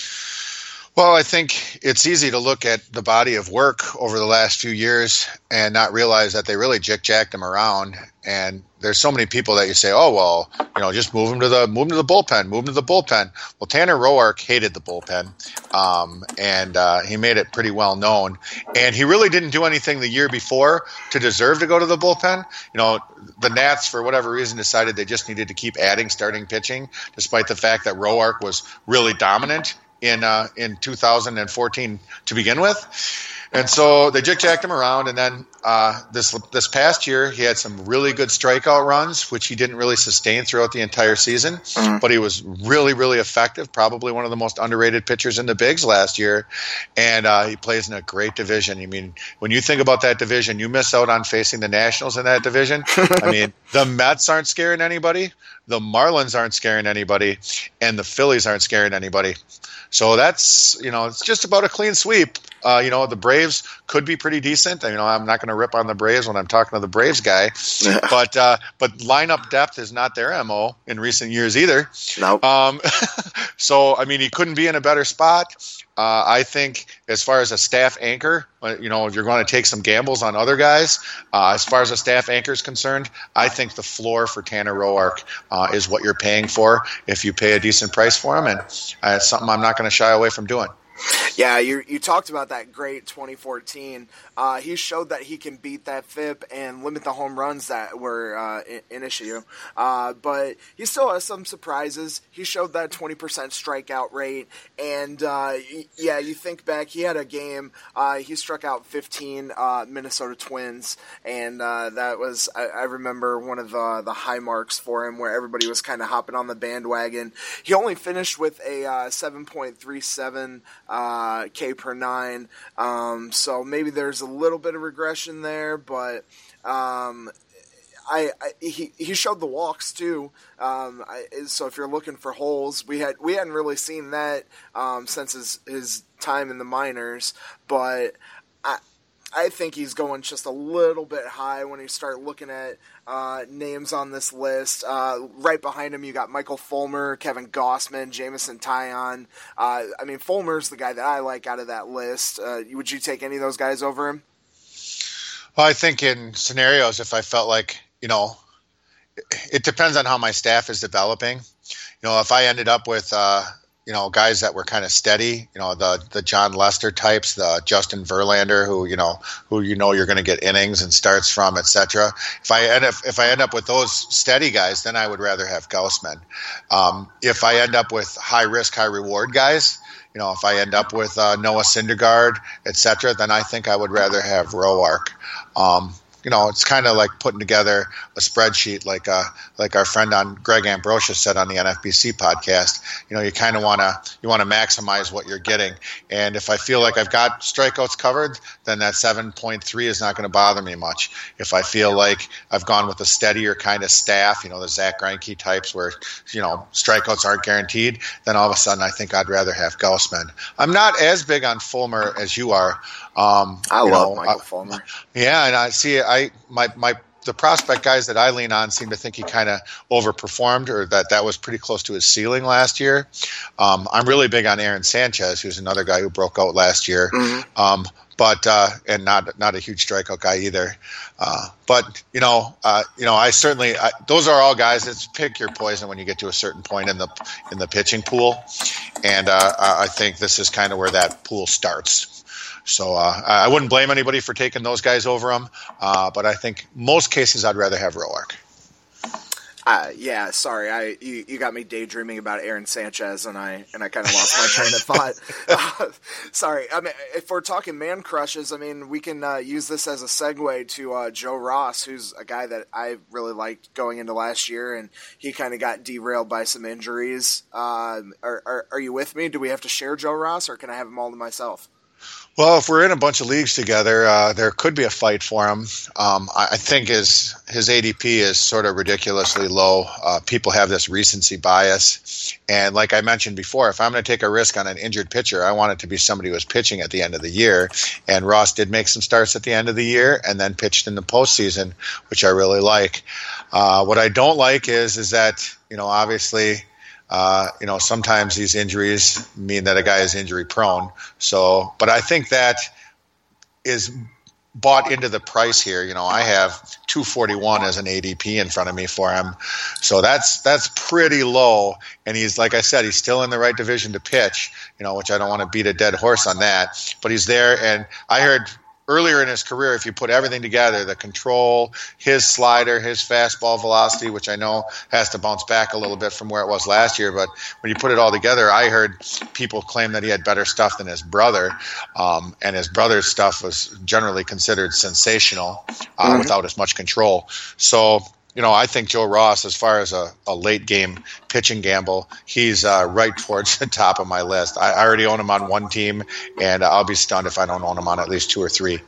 Well, I think it's easy to look at the body of work over the last few years and not realize that they really jick-jacked him around. And there's so many people that you say, oh, well, you know, just move him to the move him to the bullpen, move him to the bullpen. Well, Tanner Roark hated the bullpen, um, and uh, he made it pretty well known. And he really didn't do anything the year before to deserve to go to the bullpen. You know, the Nats, for whatever reason, decided they just needed to keep adding starting pitching, despite the fact that Roark was really dominant in uh, in two thousand fourteen to begin with. And so they jick-jacked him around, and then uh, this this past year he had some really good strikeout runs, which he didn't really sustain throughout the entire season, mm-hmm. but he was really, really effective, probably one of the most underrated pitchers in the bigs last year, and uh, he plays in a great division. I mean, when you think about that division, you miss out on facing the Nationals in that division. I mean, the Mets aren't scaring anybody, the Marlins aren't scaring anybody, and the Phillies aren't scaring anybody. So that's, you know, it's just about a clean sweep. Uh, you know, the Braves could be pretty decent. You know, I'm not going to rip on the Braves when I'm talking to the Braves guy, but uh, but lineup depth is not their M O in recent years either. Nope. Um, so, I mean, he couldn't be in a better spot. Uh, I think as far as a staff anchor, you know, you're going to take some gambles on other guys. Uh, as far as a staff anchor is concerned, I think the floor for Tanner Roark uh, is what you're paying for if you pay a decent price for him, and uh, it's something I'm not going to shy away from doing. Yeah, you you talked about that great twenty fourteen. Uh, he showed that he can beat that F I P and limit the home runs that were uh, an issue. Uh, but he still has some surprises. He showed that twenty percent strikeout rate. And, uh, yeah, you think back, he had a game. Uh, he struck out fifteen uh, Minnesota Twins. And uh, that was, I, I remember, one of the, the high marks for him where everybody was kind of hopping on the bandwagon. He only finished with a uh, seven point three seven Uh, K per nine, um, so maybe there's a little bit of regression there, but um, I, I he he showed the walks too. Um, I, so if you're looking for holes, we had we hadn't really seen that um, since his his time in the minors, but I. I think he's going just a little bit high when you start looking at uh, names on this list. Uh, right behind him, you got Michael Fulmer, Kevin Gausman, Jameson Taillon. Uh, I mean, Fulmer's the guy that I like out of that list. Uh, would you take any of those guys over him? Well, I think in scenarios, if I felt like, you know, it depends on how my staff is developing. You know, if I ended up with, uh, you know, guys that were kind of steady, you know, the the John Lester types, the Justin Verlander, who you know, who you know you're going to get innings and starts from, et cetera. If I end up if I end up with those steady guys, then I would rather have Gaussman. Um, if I end up with high risk, high reward guys, you know, if I end up with uh, Noah Syndergaard, et cetera, then I think I would rather have Roark. Um, You know, it's kind of like putting together a spreadsheet, like uh, like our friend on Greg Ambrosius said on the N F B C podcast. You know, you kind of want to you want to maximize what you're getting. And if I feel like I've got strikeouts covered, then that seven point three is not going to bother me much. If I feel like I've gone with a steadier kind of staff, you know, the Zach Greinke types where, you know, strikeouts aren't guaranteed, then all of a sudden I think I'd rather have Gaussman. I'm not as big on Fulmer as you are. Um, I you love know, Michael I, Fulmer. Yeah, and I see I my my the prospect guys that I lean on seem to think he kind of overperformed, or that that was pretty close to his ceiling last year. Um, I'm really big on Aaron Sanchez, who's another guy who broke out last year, mm-hmm. um, but uh, and not not a huge strikeout guy either. Uh, but you know, uh, you know, I certainly I, those are all guys that pick your poison when you get to a certain point in the in the pitching pool, and uh, I think this is kind of where that pool starts. So uh, I wouldn't blame anybody for taking those guys over them, uh, but I think most cases I'd rather have Roark. Uh, yeah, sorry, I you, you got me daydreaming about Aaron Sanchez, and I and I kind of lost my train of thought. Uh, sorry, I mean, if we're talking man crushes, I mean, we can uh, use this as a segue to uh, Joe Ross, who's a guy that I really liked going into last year, and he kind of got derailed by some injuries. Uh, are, are are you with me? Do we have to share Joe Ross, or can I have him all to myself? Well, if we're in a bunch of leagues together, uh, there could be a fight for him. Um, I, I think his his A D P is sort of ridiculously low. Uh, people have this recency bias. And like I mentioned before, if I'm going to take a risk on an injured pitcher, I want it to be somebody who was pitching at the end of the year. And Ross did make some starts at the end of the year and then pitched in the postseason, which I really like. Uh, what I don't like is is that, you know, obviously – Uh, you know, sometimes these injuries mean that a guy is injury prone. So, but I think that is bought into the price here. You know, I have two forty-one as an A D P in front of me for him. So that's, that's pretty low. And he's, like I said, he's still in the right division to pitch, you know, which I don't want to beat a dead horse on that, but he's there. And I heard earlier in his career, if you put everything together, the control, his slider, his fastball velocity, which I know has to bounce back a little bit from where it was last year, but when you put it all together, I heard people claim that he had better stuff than his brother, um, and his brother's stuff was generally considered sensational uh, mm-hmm. without as much control. So, you know, I think Joe Ross, as far as a, a late game pitching gamble, he's uh, right towards the top of my list. I, I already own him on one team, and I'll be stunned if I don't own him on at least two or three.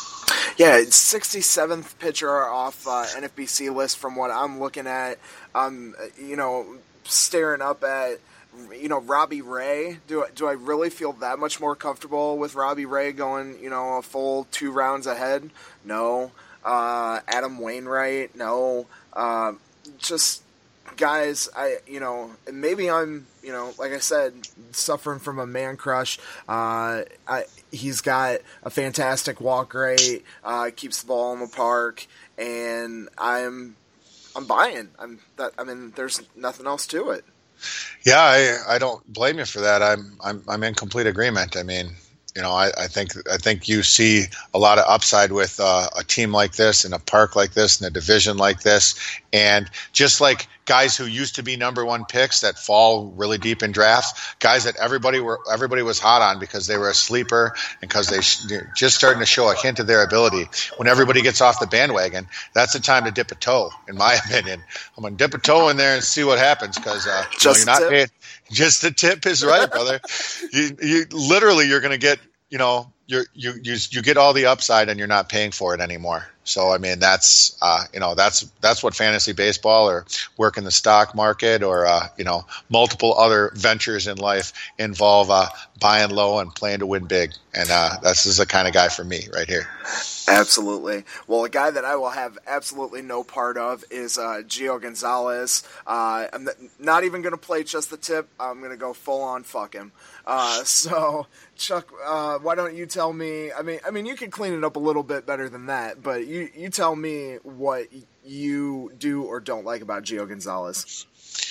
Yeah, it's sixty-seventh pitcher off uh, N F B C list from what I'm looking at. Um, you know, staring up at, you know, Robbie Ray. Do I, do I really feel that much more comfortable with Robbie Ray going, you know, a full two rounds ahead? No. Uh, Adam Wainwright? No. Uh, just guys, I you know, maybe I'm, you know, like I said, suffering from a man crush. Uh, I, he's got a fantastic walk rate, uh, keeps the ball in the park, and I'm I'm buying. I'm that. I mean, there's nothing else to it. Yeah, I, I don't blame you for that. I'm I'm I'm in complete agreement. I mean, you know, I, I think I think you see a lot of upside with uh, a team like this, in a park like this, in a division like this, and just like guys who used to be number one picks that fall really deep in drafts, guys that everybody were everybody was hot on because they were a sleeper and because they sh- just starting to show a hint of their ability. When everybody gets off the bandwagon, that's the time to dip a toe, in my opinion. I'm gonna dip a toe in there and see what happens because uh, you know, you're not paid. Just the tip is right, brother. you you literally you're gonna get you know you you you you get all the upside and you're not paying for it anymore. So I mean that's uh, you know that's that's what fantasy baseball or work in the stock market or uh, you know multiple other ventures in life involve uh, buying low and playing to win big, and uh, this is the kind of guy for me right here. Absolutely. Well, a guy that I will have absolutely no part of is uh, Gio Gonzalez. Uh, I'm not even going to play just the tip. I'm going to go full on fuck him. Uh, so, Chuck, uh, why don't you tell me? I mean, I mean, you can clean it up a little bit better than that, but you you tell me what you do or don't like about Gio Gonzalez.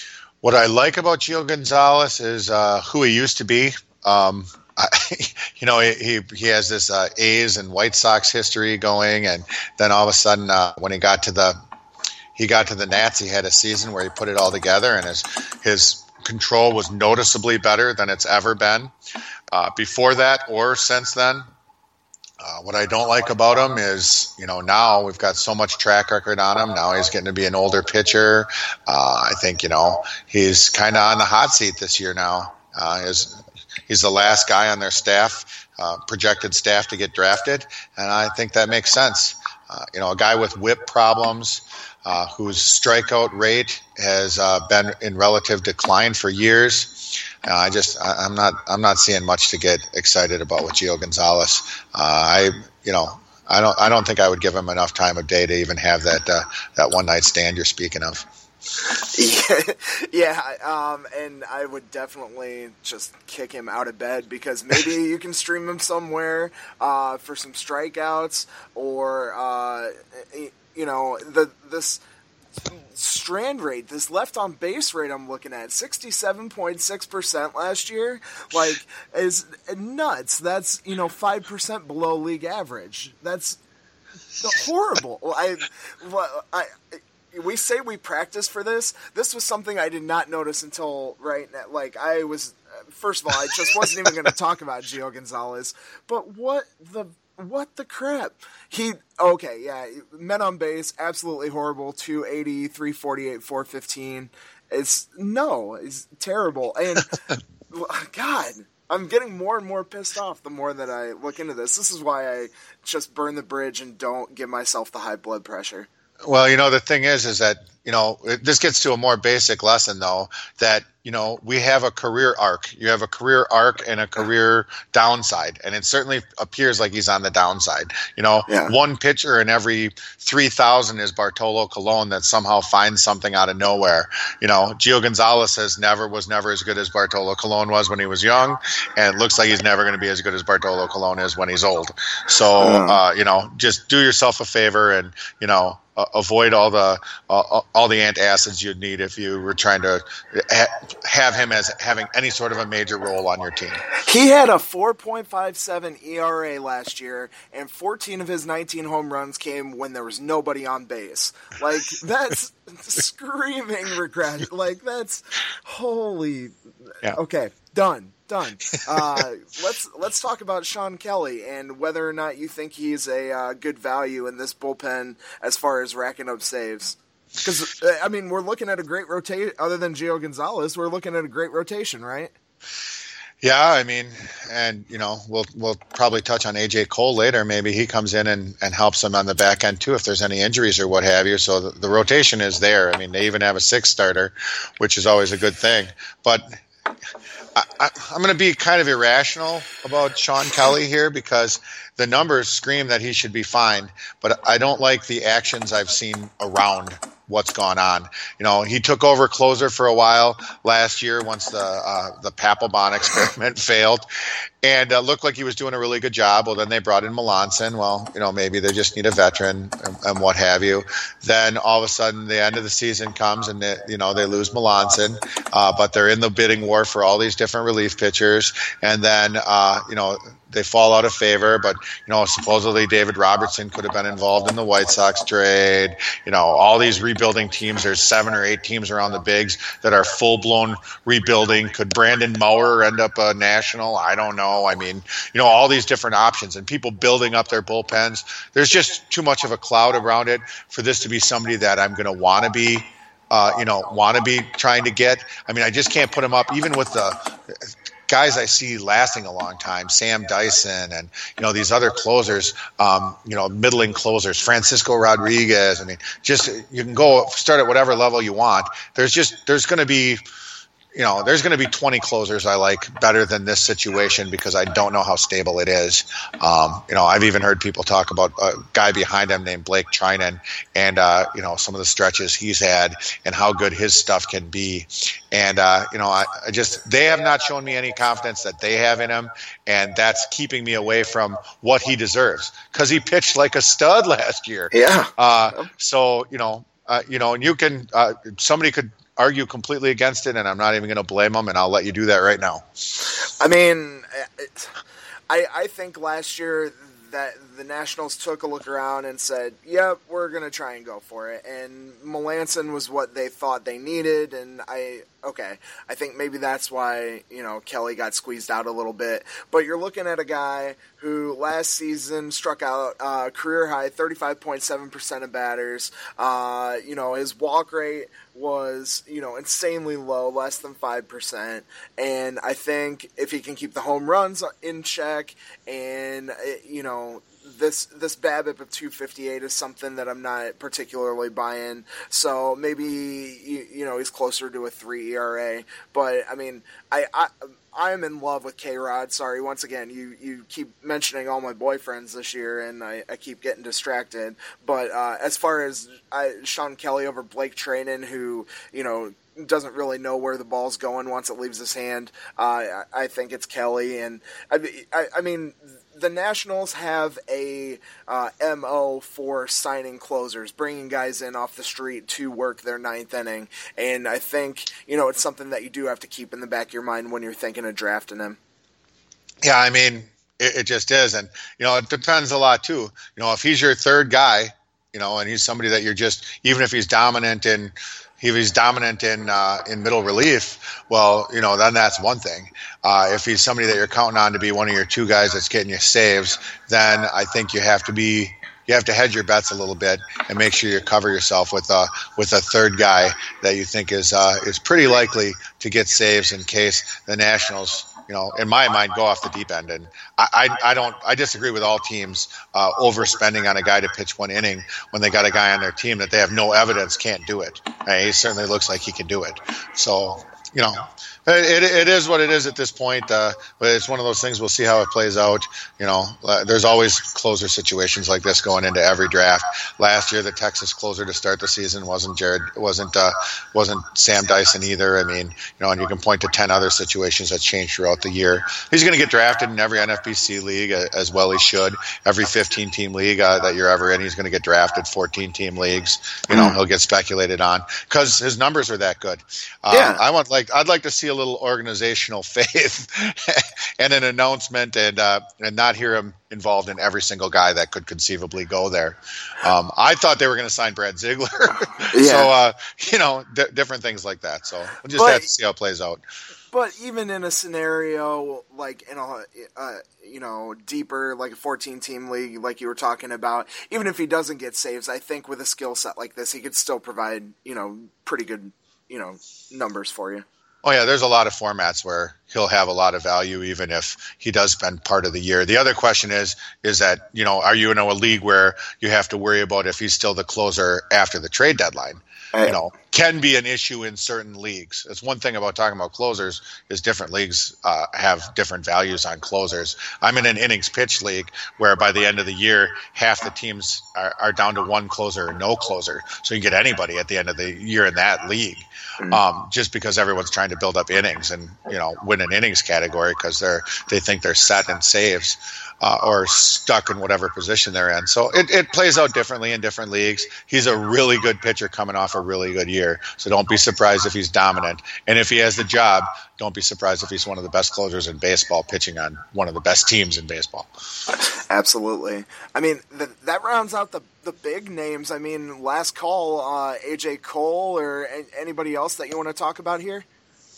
What I like about Gio Gonzalez is uh, who he used to be. Um, I, you know, he he has this uh, A's and White Sox history going, and then all of a sudden, uh, when he got to the he got to the Nats, he had a season where he put it all together, and his his control was noticeably better than it's ever been uh, before that or since then. Uh, what I don't like about him is, you know, now we've got so much track record on him. Now he's getting to be an older pitcher. Uh, I think, you know, he's kind of on the hot seat this year now. Uh, he's, he's the last guy on their staff, uh, projected staff to get drafted, and I think that makes sense. Uh, you know, a guy with whip problems, uh, whose strikeout rate has uh, been in relative decline for years. Uh, I just, I, I'm not, I'm not seeing much to get excited about with Gio Gonzalez. Uh, I, you know, I don't, I don't think I would give him enough time of day to even have that, uh, that one night stand you're speaking of. Yeah, yeah, um, and I would definitely just kick him out of bed because maybe you can stream him somewhere uh, for some strikeouts or, uh, you know, the this. strand rate, this left on base rate I'm looking at, sixty-seven point six percent last year, like, is nuts. That's, you know, five percent below league average. That's horrible. I, I, we say we practice for this. This was something I did not notice until right now. Like, I was, first of all, I just wasn't even going to talk about Gio Gonzalez, but what the What the crap? He, okay, yeah, men on base, absolutely horrible, two eighty, three forty-eight, four fifteen. It's, no, it's terrible. And, God, I'm getting more and more pissed off the more that I look into this. This is why I just burn the bridge and don't give myself the high blood pressure. Well, you know, the thing is, is that, you know, this gets to a more basic lesson, though, that, you know, we have a career arc. You have a career arc and a career downside, and it certainly appears like he's on the downside. You know, yeah. One pitcher in every three thousand is Bartolo Colon that somehow finds something out of nowhere. You know, Gio Gonzalez has never was never as good as Bartolo Colon was when he was young, and it looks like he's never going to be as good as Bartolo Colon is when he's old. So, uh, you know, just do yourself a favor and, you know, Uh, avoid all the uh, all the antacids you'd need if you were trying to ha- have him as having any sort of a major role on your team. He had a four point five seven E R A last year, and fourteen of his nineteen home runs came when there was nobody on base. Like, that's screaming regret. Like, that's holy. Yeah. Okay, done. Done. Uh, let's let's talk about Sean Kelly and whether or not you think he's a uh, good value in this bullpen as far as racking up saves. Because, I mean, we're looking at a great rotation. Other than Gio Gonzalez, we're looking at a great rotation, right? Yeah, I mean, and, you know, we'll we'll probably touch on A J Cole later. Maybe he comes in and, and helps them on the back end, too, if there's any injuries or what have you. So the, the rotation is there. I mean, they even have a sixth starter, which is always a good thing. But I, I, I'm going to be kind of irrational about Sean Kelly here because the numbers scream that he should be fine, but I don't like the actions I've seen around what's gone on. You know, he took over closer for a while last year once the uh, the Papelbon experiment failed, and uh, looked like he was doing a really good job. Well, then they brought in Melanson. Well, you know, maybe they just need a veteran and, and what have you. Then all of a sudden, the end of the season comes, and they, you know they lose Melanson, uh, but they're in the bidding war for all these different relief pitchers, and then uh, you know. They fall out of favor, but, you know, supposedly David Robertson could have been involved in the White Sox trade. You know, all these rebuilding teams, there's seven or eight teams around the bigs that are full-blown rebuilding. Could Brandon Maurer end up a national? I don't know. I mean, you know, all these different options and people building up their bullpens. There's just too much of a cloud around it for this to be somebody that I'm going to want to be, uh, you know, want to be trying to get. I mean, I just can't put him up, even with the – guys I see lasting a long time, Sam Dyson and, you know, these other closers, um, you know, middling closers, Francisco Rodriguez. I mean, just you can go start at whatever level you want. There's just there's going to be, you know, there's going to be twenty closers I like better than this situation because I don't know how stable it is. Um, you know, I've even heard people talk about a guy behind him named Blake Trinan and, uh, you know, some of the stretches he's had and how good his stuff can be. And, uh, you know, I, I just they have not shown me any confidence that they have in him, and that's keeping me away from what he deserves because he pitched like a stud last year. Yeah. Uh, so, you know, uh, you know, and you can uh, somebody could argue completely against it, and I'm not even going to blame them, and I'll let you do that right now. I mean, I I think last year that the Nationals took a look around and said, yep, we're going to try and go for it. And Melanson was what they thought they needed. And I, okay, I think maybe that's why, you know, Kelly got squeezed out a little bit. But you're looking at a guy who last season struck out uh, career high thirty-five point seven percent of batters. Uh, you know, his walk rate was, you know, insanely low, less than five percent. And I think if he can keep the home runs in check and, you know, this this BABIP of two fifty-eight is something that I'm not particularly buying. So maybe, you, you know, he's closer to a three E R A. But, I mean, I... I I'm in love with K-Rod. Sorry, once again, you, you keep mentioning all my boyfriends this year, and I, I keep getting distracted. But uh, as far as I, Sean Kelly over Blake Treinen, who, you know, doesn't really know where the ball's going once it leaves his hand, uh, I, I think it's Kelly. And, I, I, I mean, the Nationals have a uh, M O for signing closers, bringing guys in off the street to work their ninth inning. And I think, you know, it's something that you do have to keep in the back of your mind when you're thinking of drafting him. Yeah, I mean, it, it just is. And, you know, it depends a lot, too. You know, if he's your third guy, you know, and he's somebody that you're just, even if he's dominant in, if he's dominant in uh, in middle relief, well, you know, then that's one thing. Uh, if he's somebody that you're counting on to be one of your two guys that's getting you saves, then I think you have to be you have to hedge your bets a little bit and make sure you cover yourself with a with a third guy that you think is uh, is pretty likely to get saves in case the Nationals, you know, in my mind, go off the deep end. And I, I, I don't, I disagree with all teams uh, overspending on a guy to pitch one inning when they got a guy on their team that they have no evidence can't do it. And he certainly looks like he can do it. So, you know, it, it is what it is at this point. Uh, but it's one of those things. We'll see how it plays out. You know, uh, there's always closer situations like this going into every draft. Last year, the Texas closer to start the season wasn't Jared, wasn't uh, wasn't Sam Dyson either. I mean, you know, and you can point to ten other situations that changed throughout the year. He's going to get drafted in every N F B C league uh, as well. He should. Every fifteen team league uh, that you're ever in, he's going to get drafted. fourteen team leagues, you know, he'll get speculated on because his numbers are that good. Um, yeah. I want like I'd like to see a little organizational faith and an announcement, and uh, and not hear him involved in every single guy that could conceivably go there. Um, I thought they were going to sign Brad Ziegler, yeah. so uh, you know, d- different things like that. So we'll just but, have to see how it plays out. But even in a scenario like in a uh, you know deeper like a fourteen team league like you were talking about, even if he doesn't get saves, I think with a skill set like this, he could still provide you know pretty good you know numbers for you. Oh, yeah, there's a lot of formats where he'll have a lot of value even if he does spend part of the year. The other question is, is that, you know, are you in a league where you have to worry about if he's still the closer after the trade deadline? You know, can be an issue in certain leagues. It's one thing about talking about closers is different leagues uh, have different values on closers. I'm in an innings pitch league where by the end of the year, half the teams are, are down to one closer or no closer. So you can get anybody at the end of the year in that league, um, just because everyone's trying to build up innings and, you know, win an innings category because they're they think they're set in saves. Uh, or stuck in whatever position they're in. So it, it plays out differently in different leagues. He's a really good pitcher coming off a really good year. So don't be surprised if he's dominant. And if he has the job, don't be surprised if he's one of the best closers in baseball pitching on one of the best teams in baseball. Absolutely. I mean, the, that rounds out the the big names. I mean, last call, uh, A J Cole or anybody else that you want to talk about here?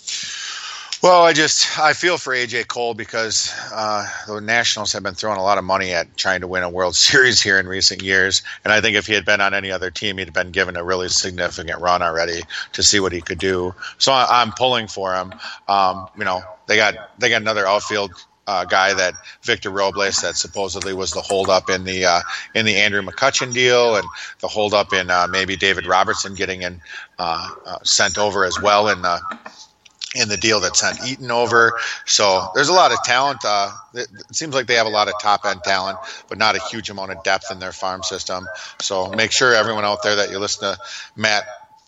Well, I just I feel for A J Cole because uh, the Nationals have been throwing a lot of money at trying to win a World Series here in recent years, and I think if he had been on any other team, he'd been given a really significant run already to see what he could do. So I, I'm pulling for him. Um, you know, they got they got another outfield uh, guy, that Victor Robles, that supposedly was the holdup in the uh, in the Andrew McCutchen deal, and the holdup in uh, maybe David Robertson getting in uh, uh, sent over as well in the. in the deal that sent Eaton over. So there's a lot of talent. Uh, it, it seems like they have a lot of top-end talent, but not a huge amount of depth in their farm system. So make sure everyone out there that you listen to Matt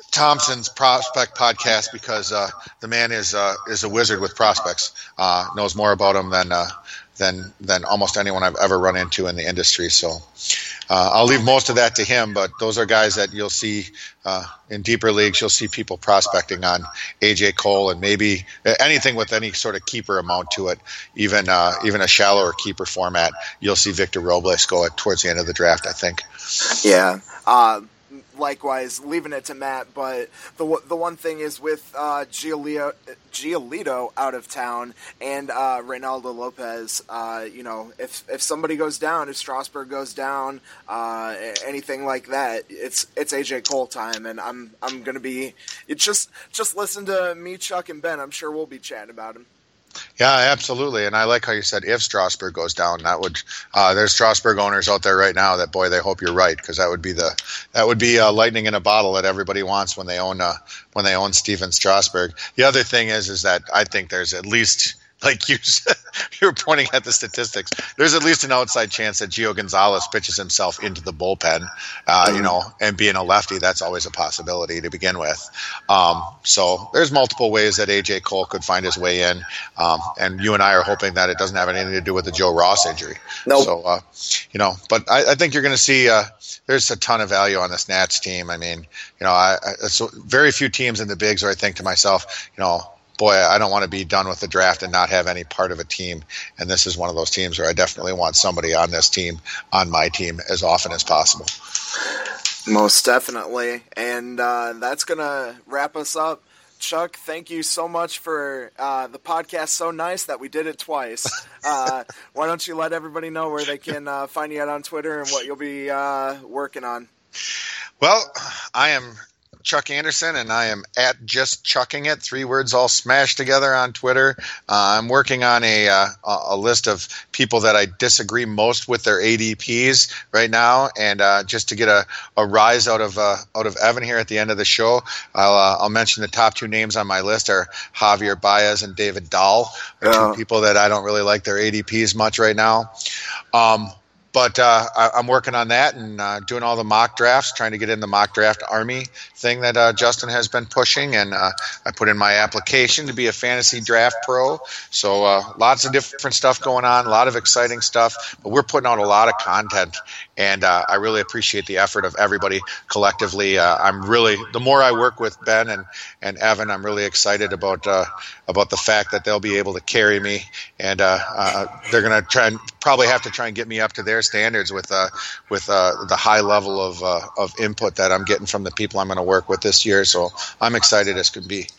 Thompson's prospect podcast because uh, the man is uh, is a wizard with prospects. Uh, knows more about them than uh, than than almost anyone I've ever run into in the industry. So uh, I'll leave most of that to him. But those are guys that you'll see uh, in deeper leagues. You'll see people prospecting on A J Cole and maybe anything with any sort of keeper amount to it. Even uh, even a shallower keeper format. You'll see Victor Robles go at towards the end of the draft, I think. Yeah. Uh, likewise, leaving it to Matt, but the the one thing is with uh, Giolito, Giolito out of town and uh, Reynaldo Lopez, uh, you know, if if somebody goes down, if Strasburg goes down, uh, anything like that, it's it's A J Cole time, and I'm I'm gonna be. It's just just listen to me, Chuck, and Ben. I'm sure we'll be chatting about him. Yeah, absolutely. And I like how you said if Strasburg goes down, that would uh, there's Strasburg owners out there right now that, boy, they hope you're right, because that would be the that would be uh, lightning in a bottle that everybody wants when they own uh, when they own Steven Strasburg. The other thing is is that I think there's at least, like you said, you're pointing at the statistics, there's at least an outside chance that Gio Gonzalez pitches himself into the bullpen, uh, you know, and being a lefty, that's always a possibility to begin with. Um, so there's multiple ways that A J Cole could find his way in. Um, and you and I are hoping that it doesn't have anything to do with the Joe Ross injury. Nope. So, uh, you know, but I, I think you're going to see uh, there's a ton of value on this Nats team. I mean, you know, I, I, it's very few teams in the bigs where I think to myself, you know, boy, I don't want to be done with the draft and not have any part of a team. And this is one of those teams where I definitely want somebody on this team, on my team, as often as possible. Most definitely. And uh, that's going to wrap us up. Chuck, thank you so much for uh, the podcast. So nice that we did it twice. Uh, why don't you let everybody know where they can uh, find you out on Twitter and what you'll be uh, working on? Well, I am Chuck Anderson, and I am at Just Chucking It, three words all smashed together on Twitter. Uh, I'm working on a uh, a list of people that I disagree most with their A D Ps right now, and uh, just to get a, a rise out of uh, out of Evan here at the end of the show, I'll uh, I'll mention the top two names on my list are Javier Baez and David Dahl, are yeah. two people that I don't really like their A D Ps much right now. Um, But uh, I, I'm working on that and uh, doing all the mock drafts, trying to get in the mock draft army thing that uh, Justin has been pushing. And uh, I put in my application to be a fantasy draft pro. So uh, lots of different stuff going on, a lot of exciting stuff. But we're putting out a lot of content, and uh, I really appreciate the effort of everybody collectively. Uh, I'm really – the more I work with Ben and, and Evan, I'm really excited about uh, about the fact that they'll be able to carry me, and uh, uh, they're going to try and probably have to try and get me up to their standards with uh with uh the high level of uh, of input that I'm getting from the people I'm going to work with this year. So I'm excited as could be.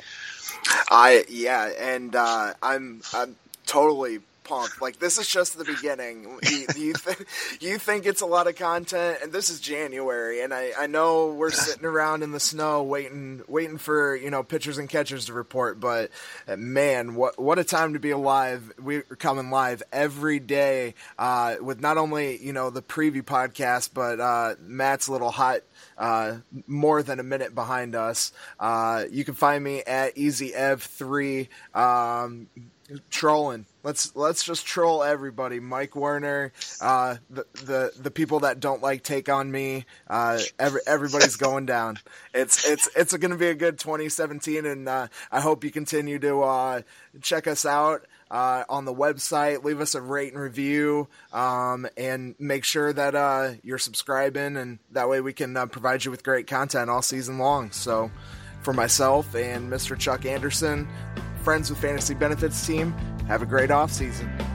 I yeah, and uh, I'm I'm totally pumped. Like, this is just the beginning. You, you think you think it's a lot of content, and this is January, and I, I know we're sitting around in the snow waiting waiting for, you know, pitchers and catchers to report. But uh, man, what what a time to be alive! We're coming live every day uh, with not only, you know, the preview podcast, but uh, Matt's little hot. Uh, more than a minute behind us. Uh, you can find me at Easy Ev three, um, trolling. Let's let's just troll everybody. Mike Werner, uh, the the the people that don't like Take On Me. Uh, every, everybody's going down. It's it's it's going to be a good twenty seventeen, and uh, I hope you continue to uh, check us out. Uh, on the website, leave us a rate and review, um, and make sure that uh, you're subscribing, and that way we can uh, provide you with great content all season long. So for myself and Mister Chuck Anderson, Friends with Fantasy Benefits team, have a great off season.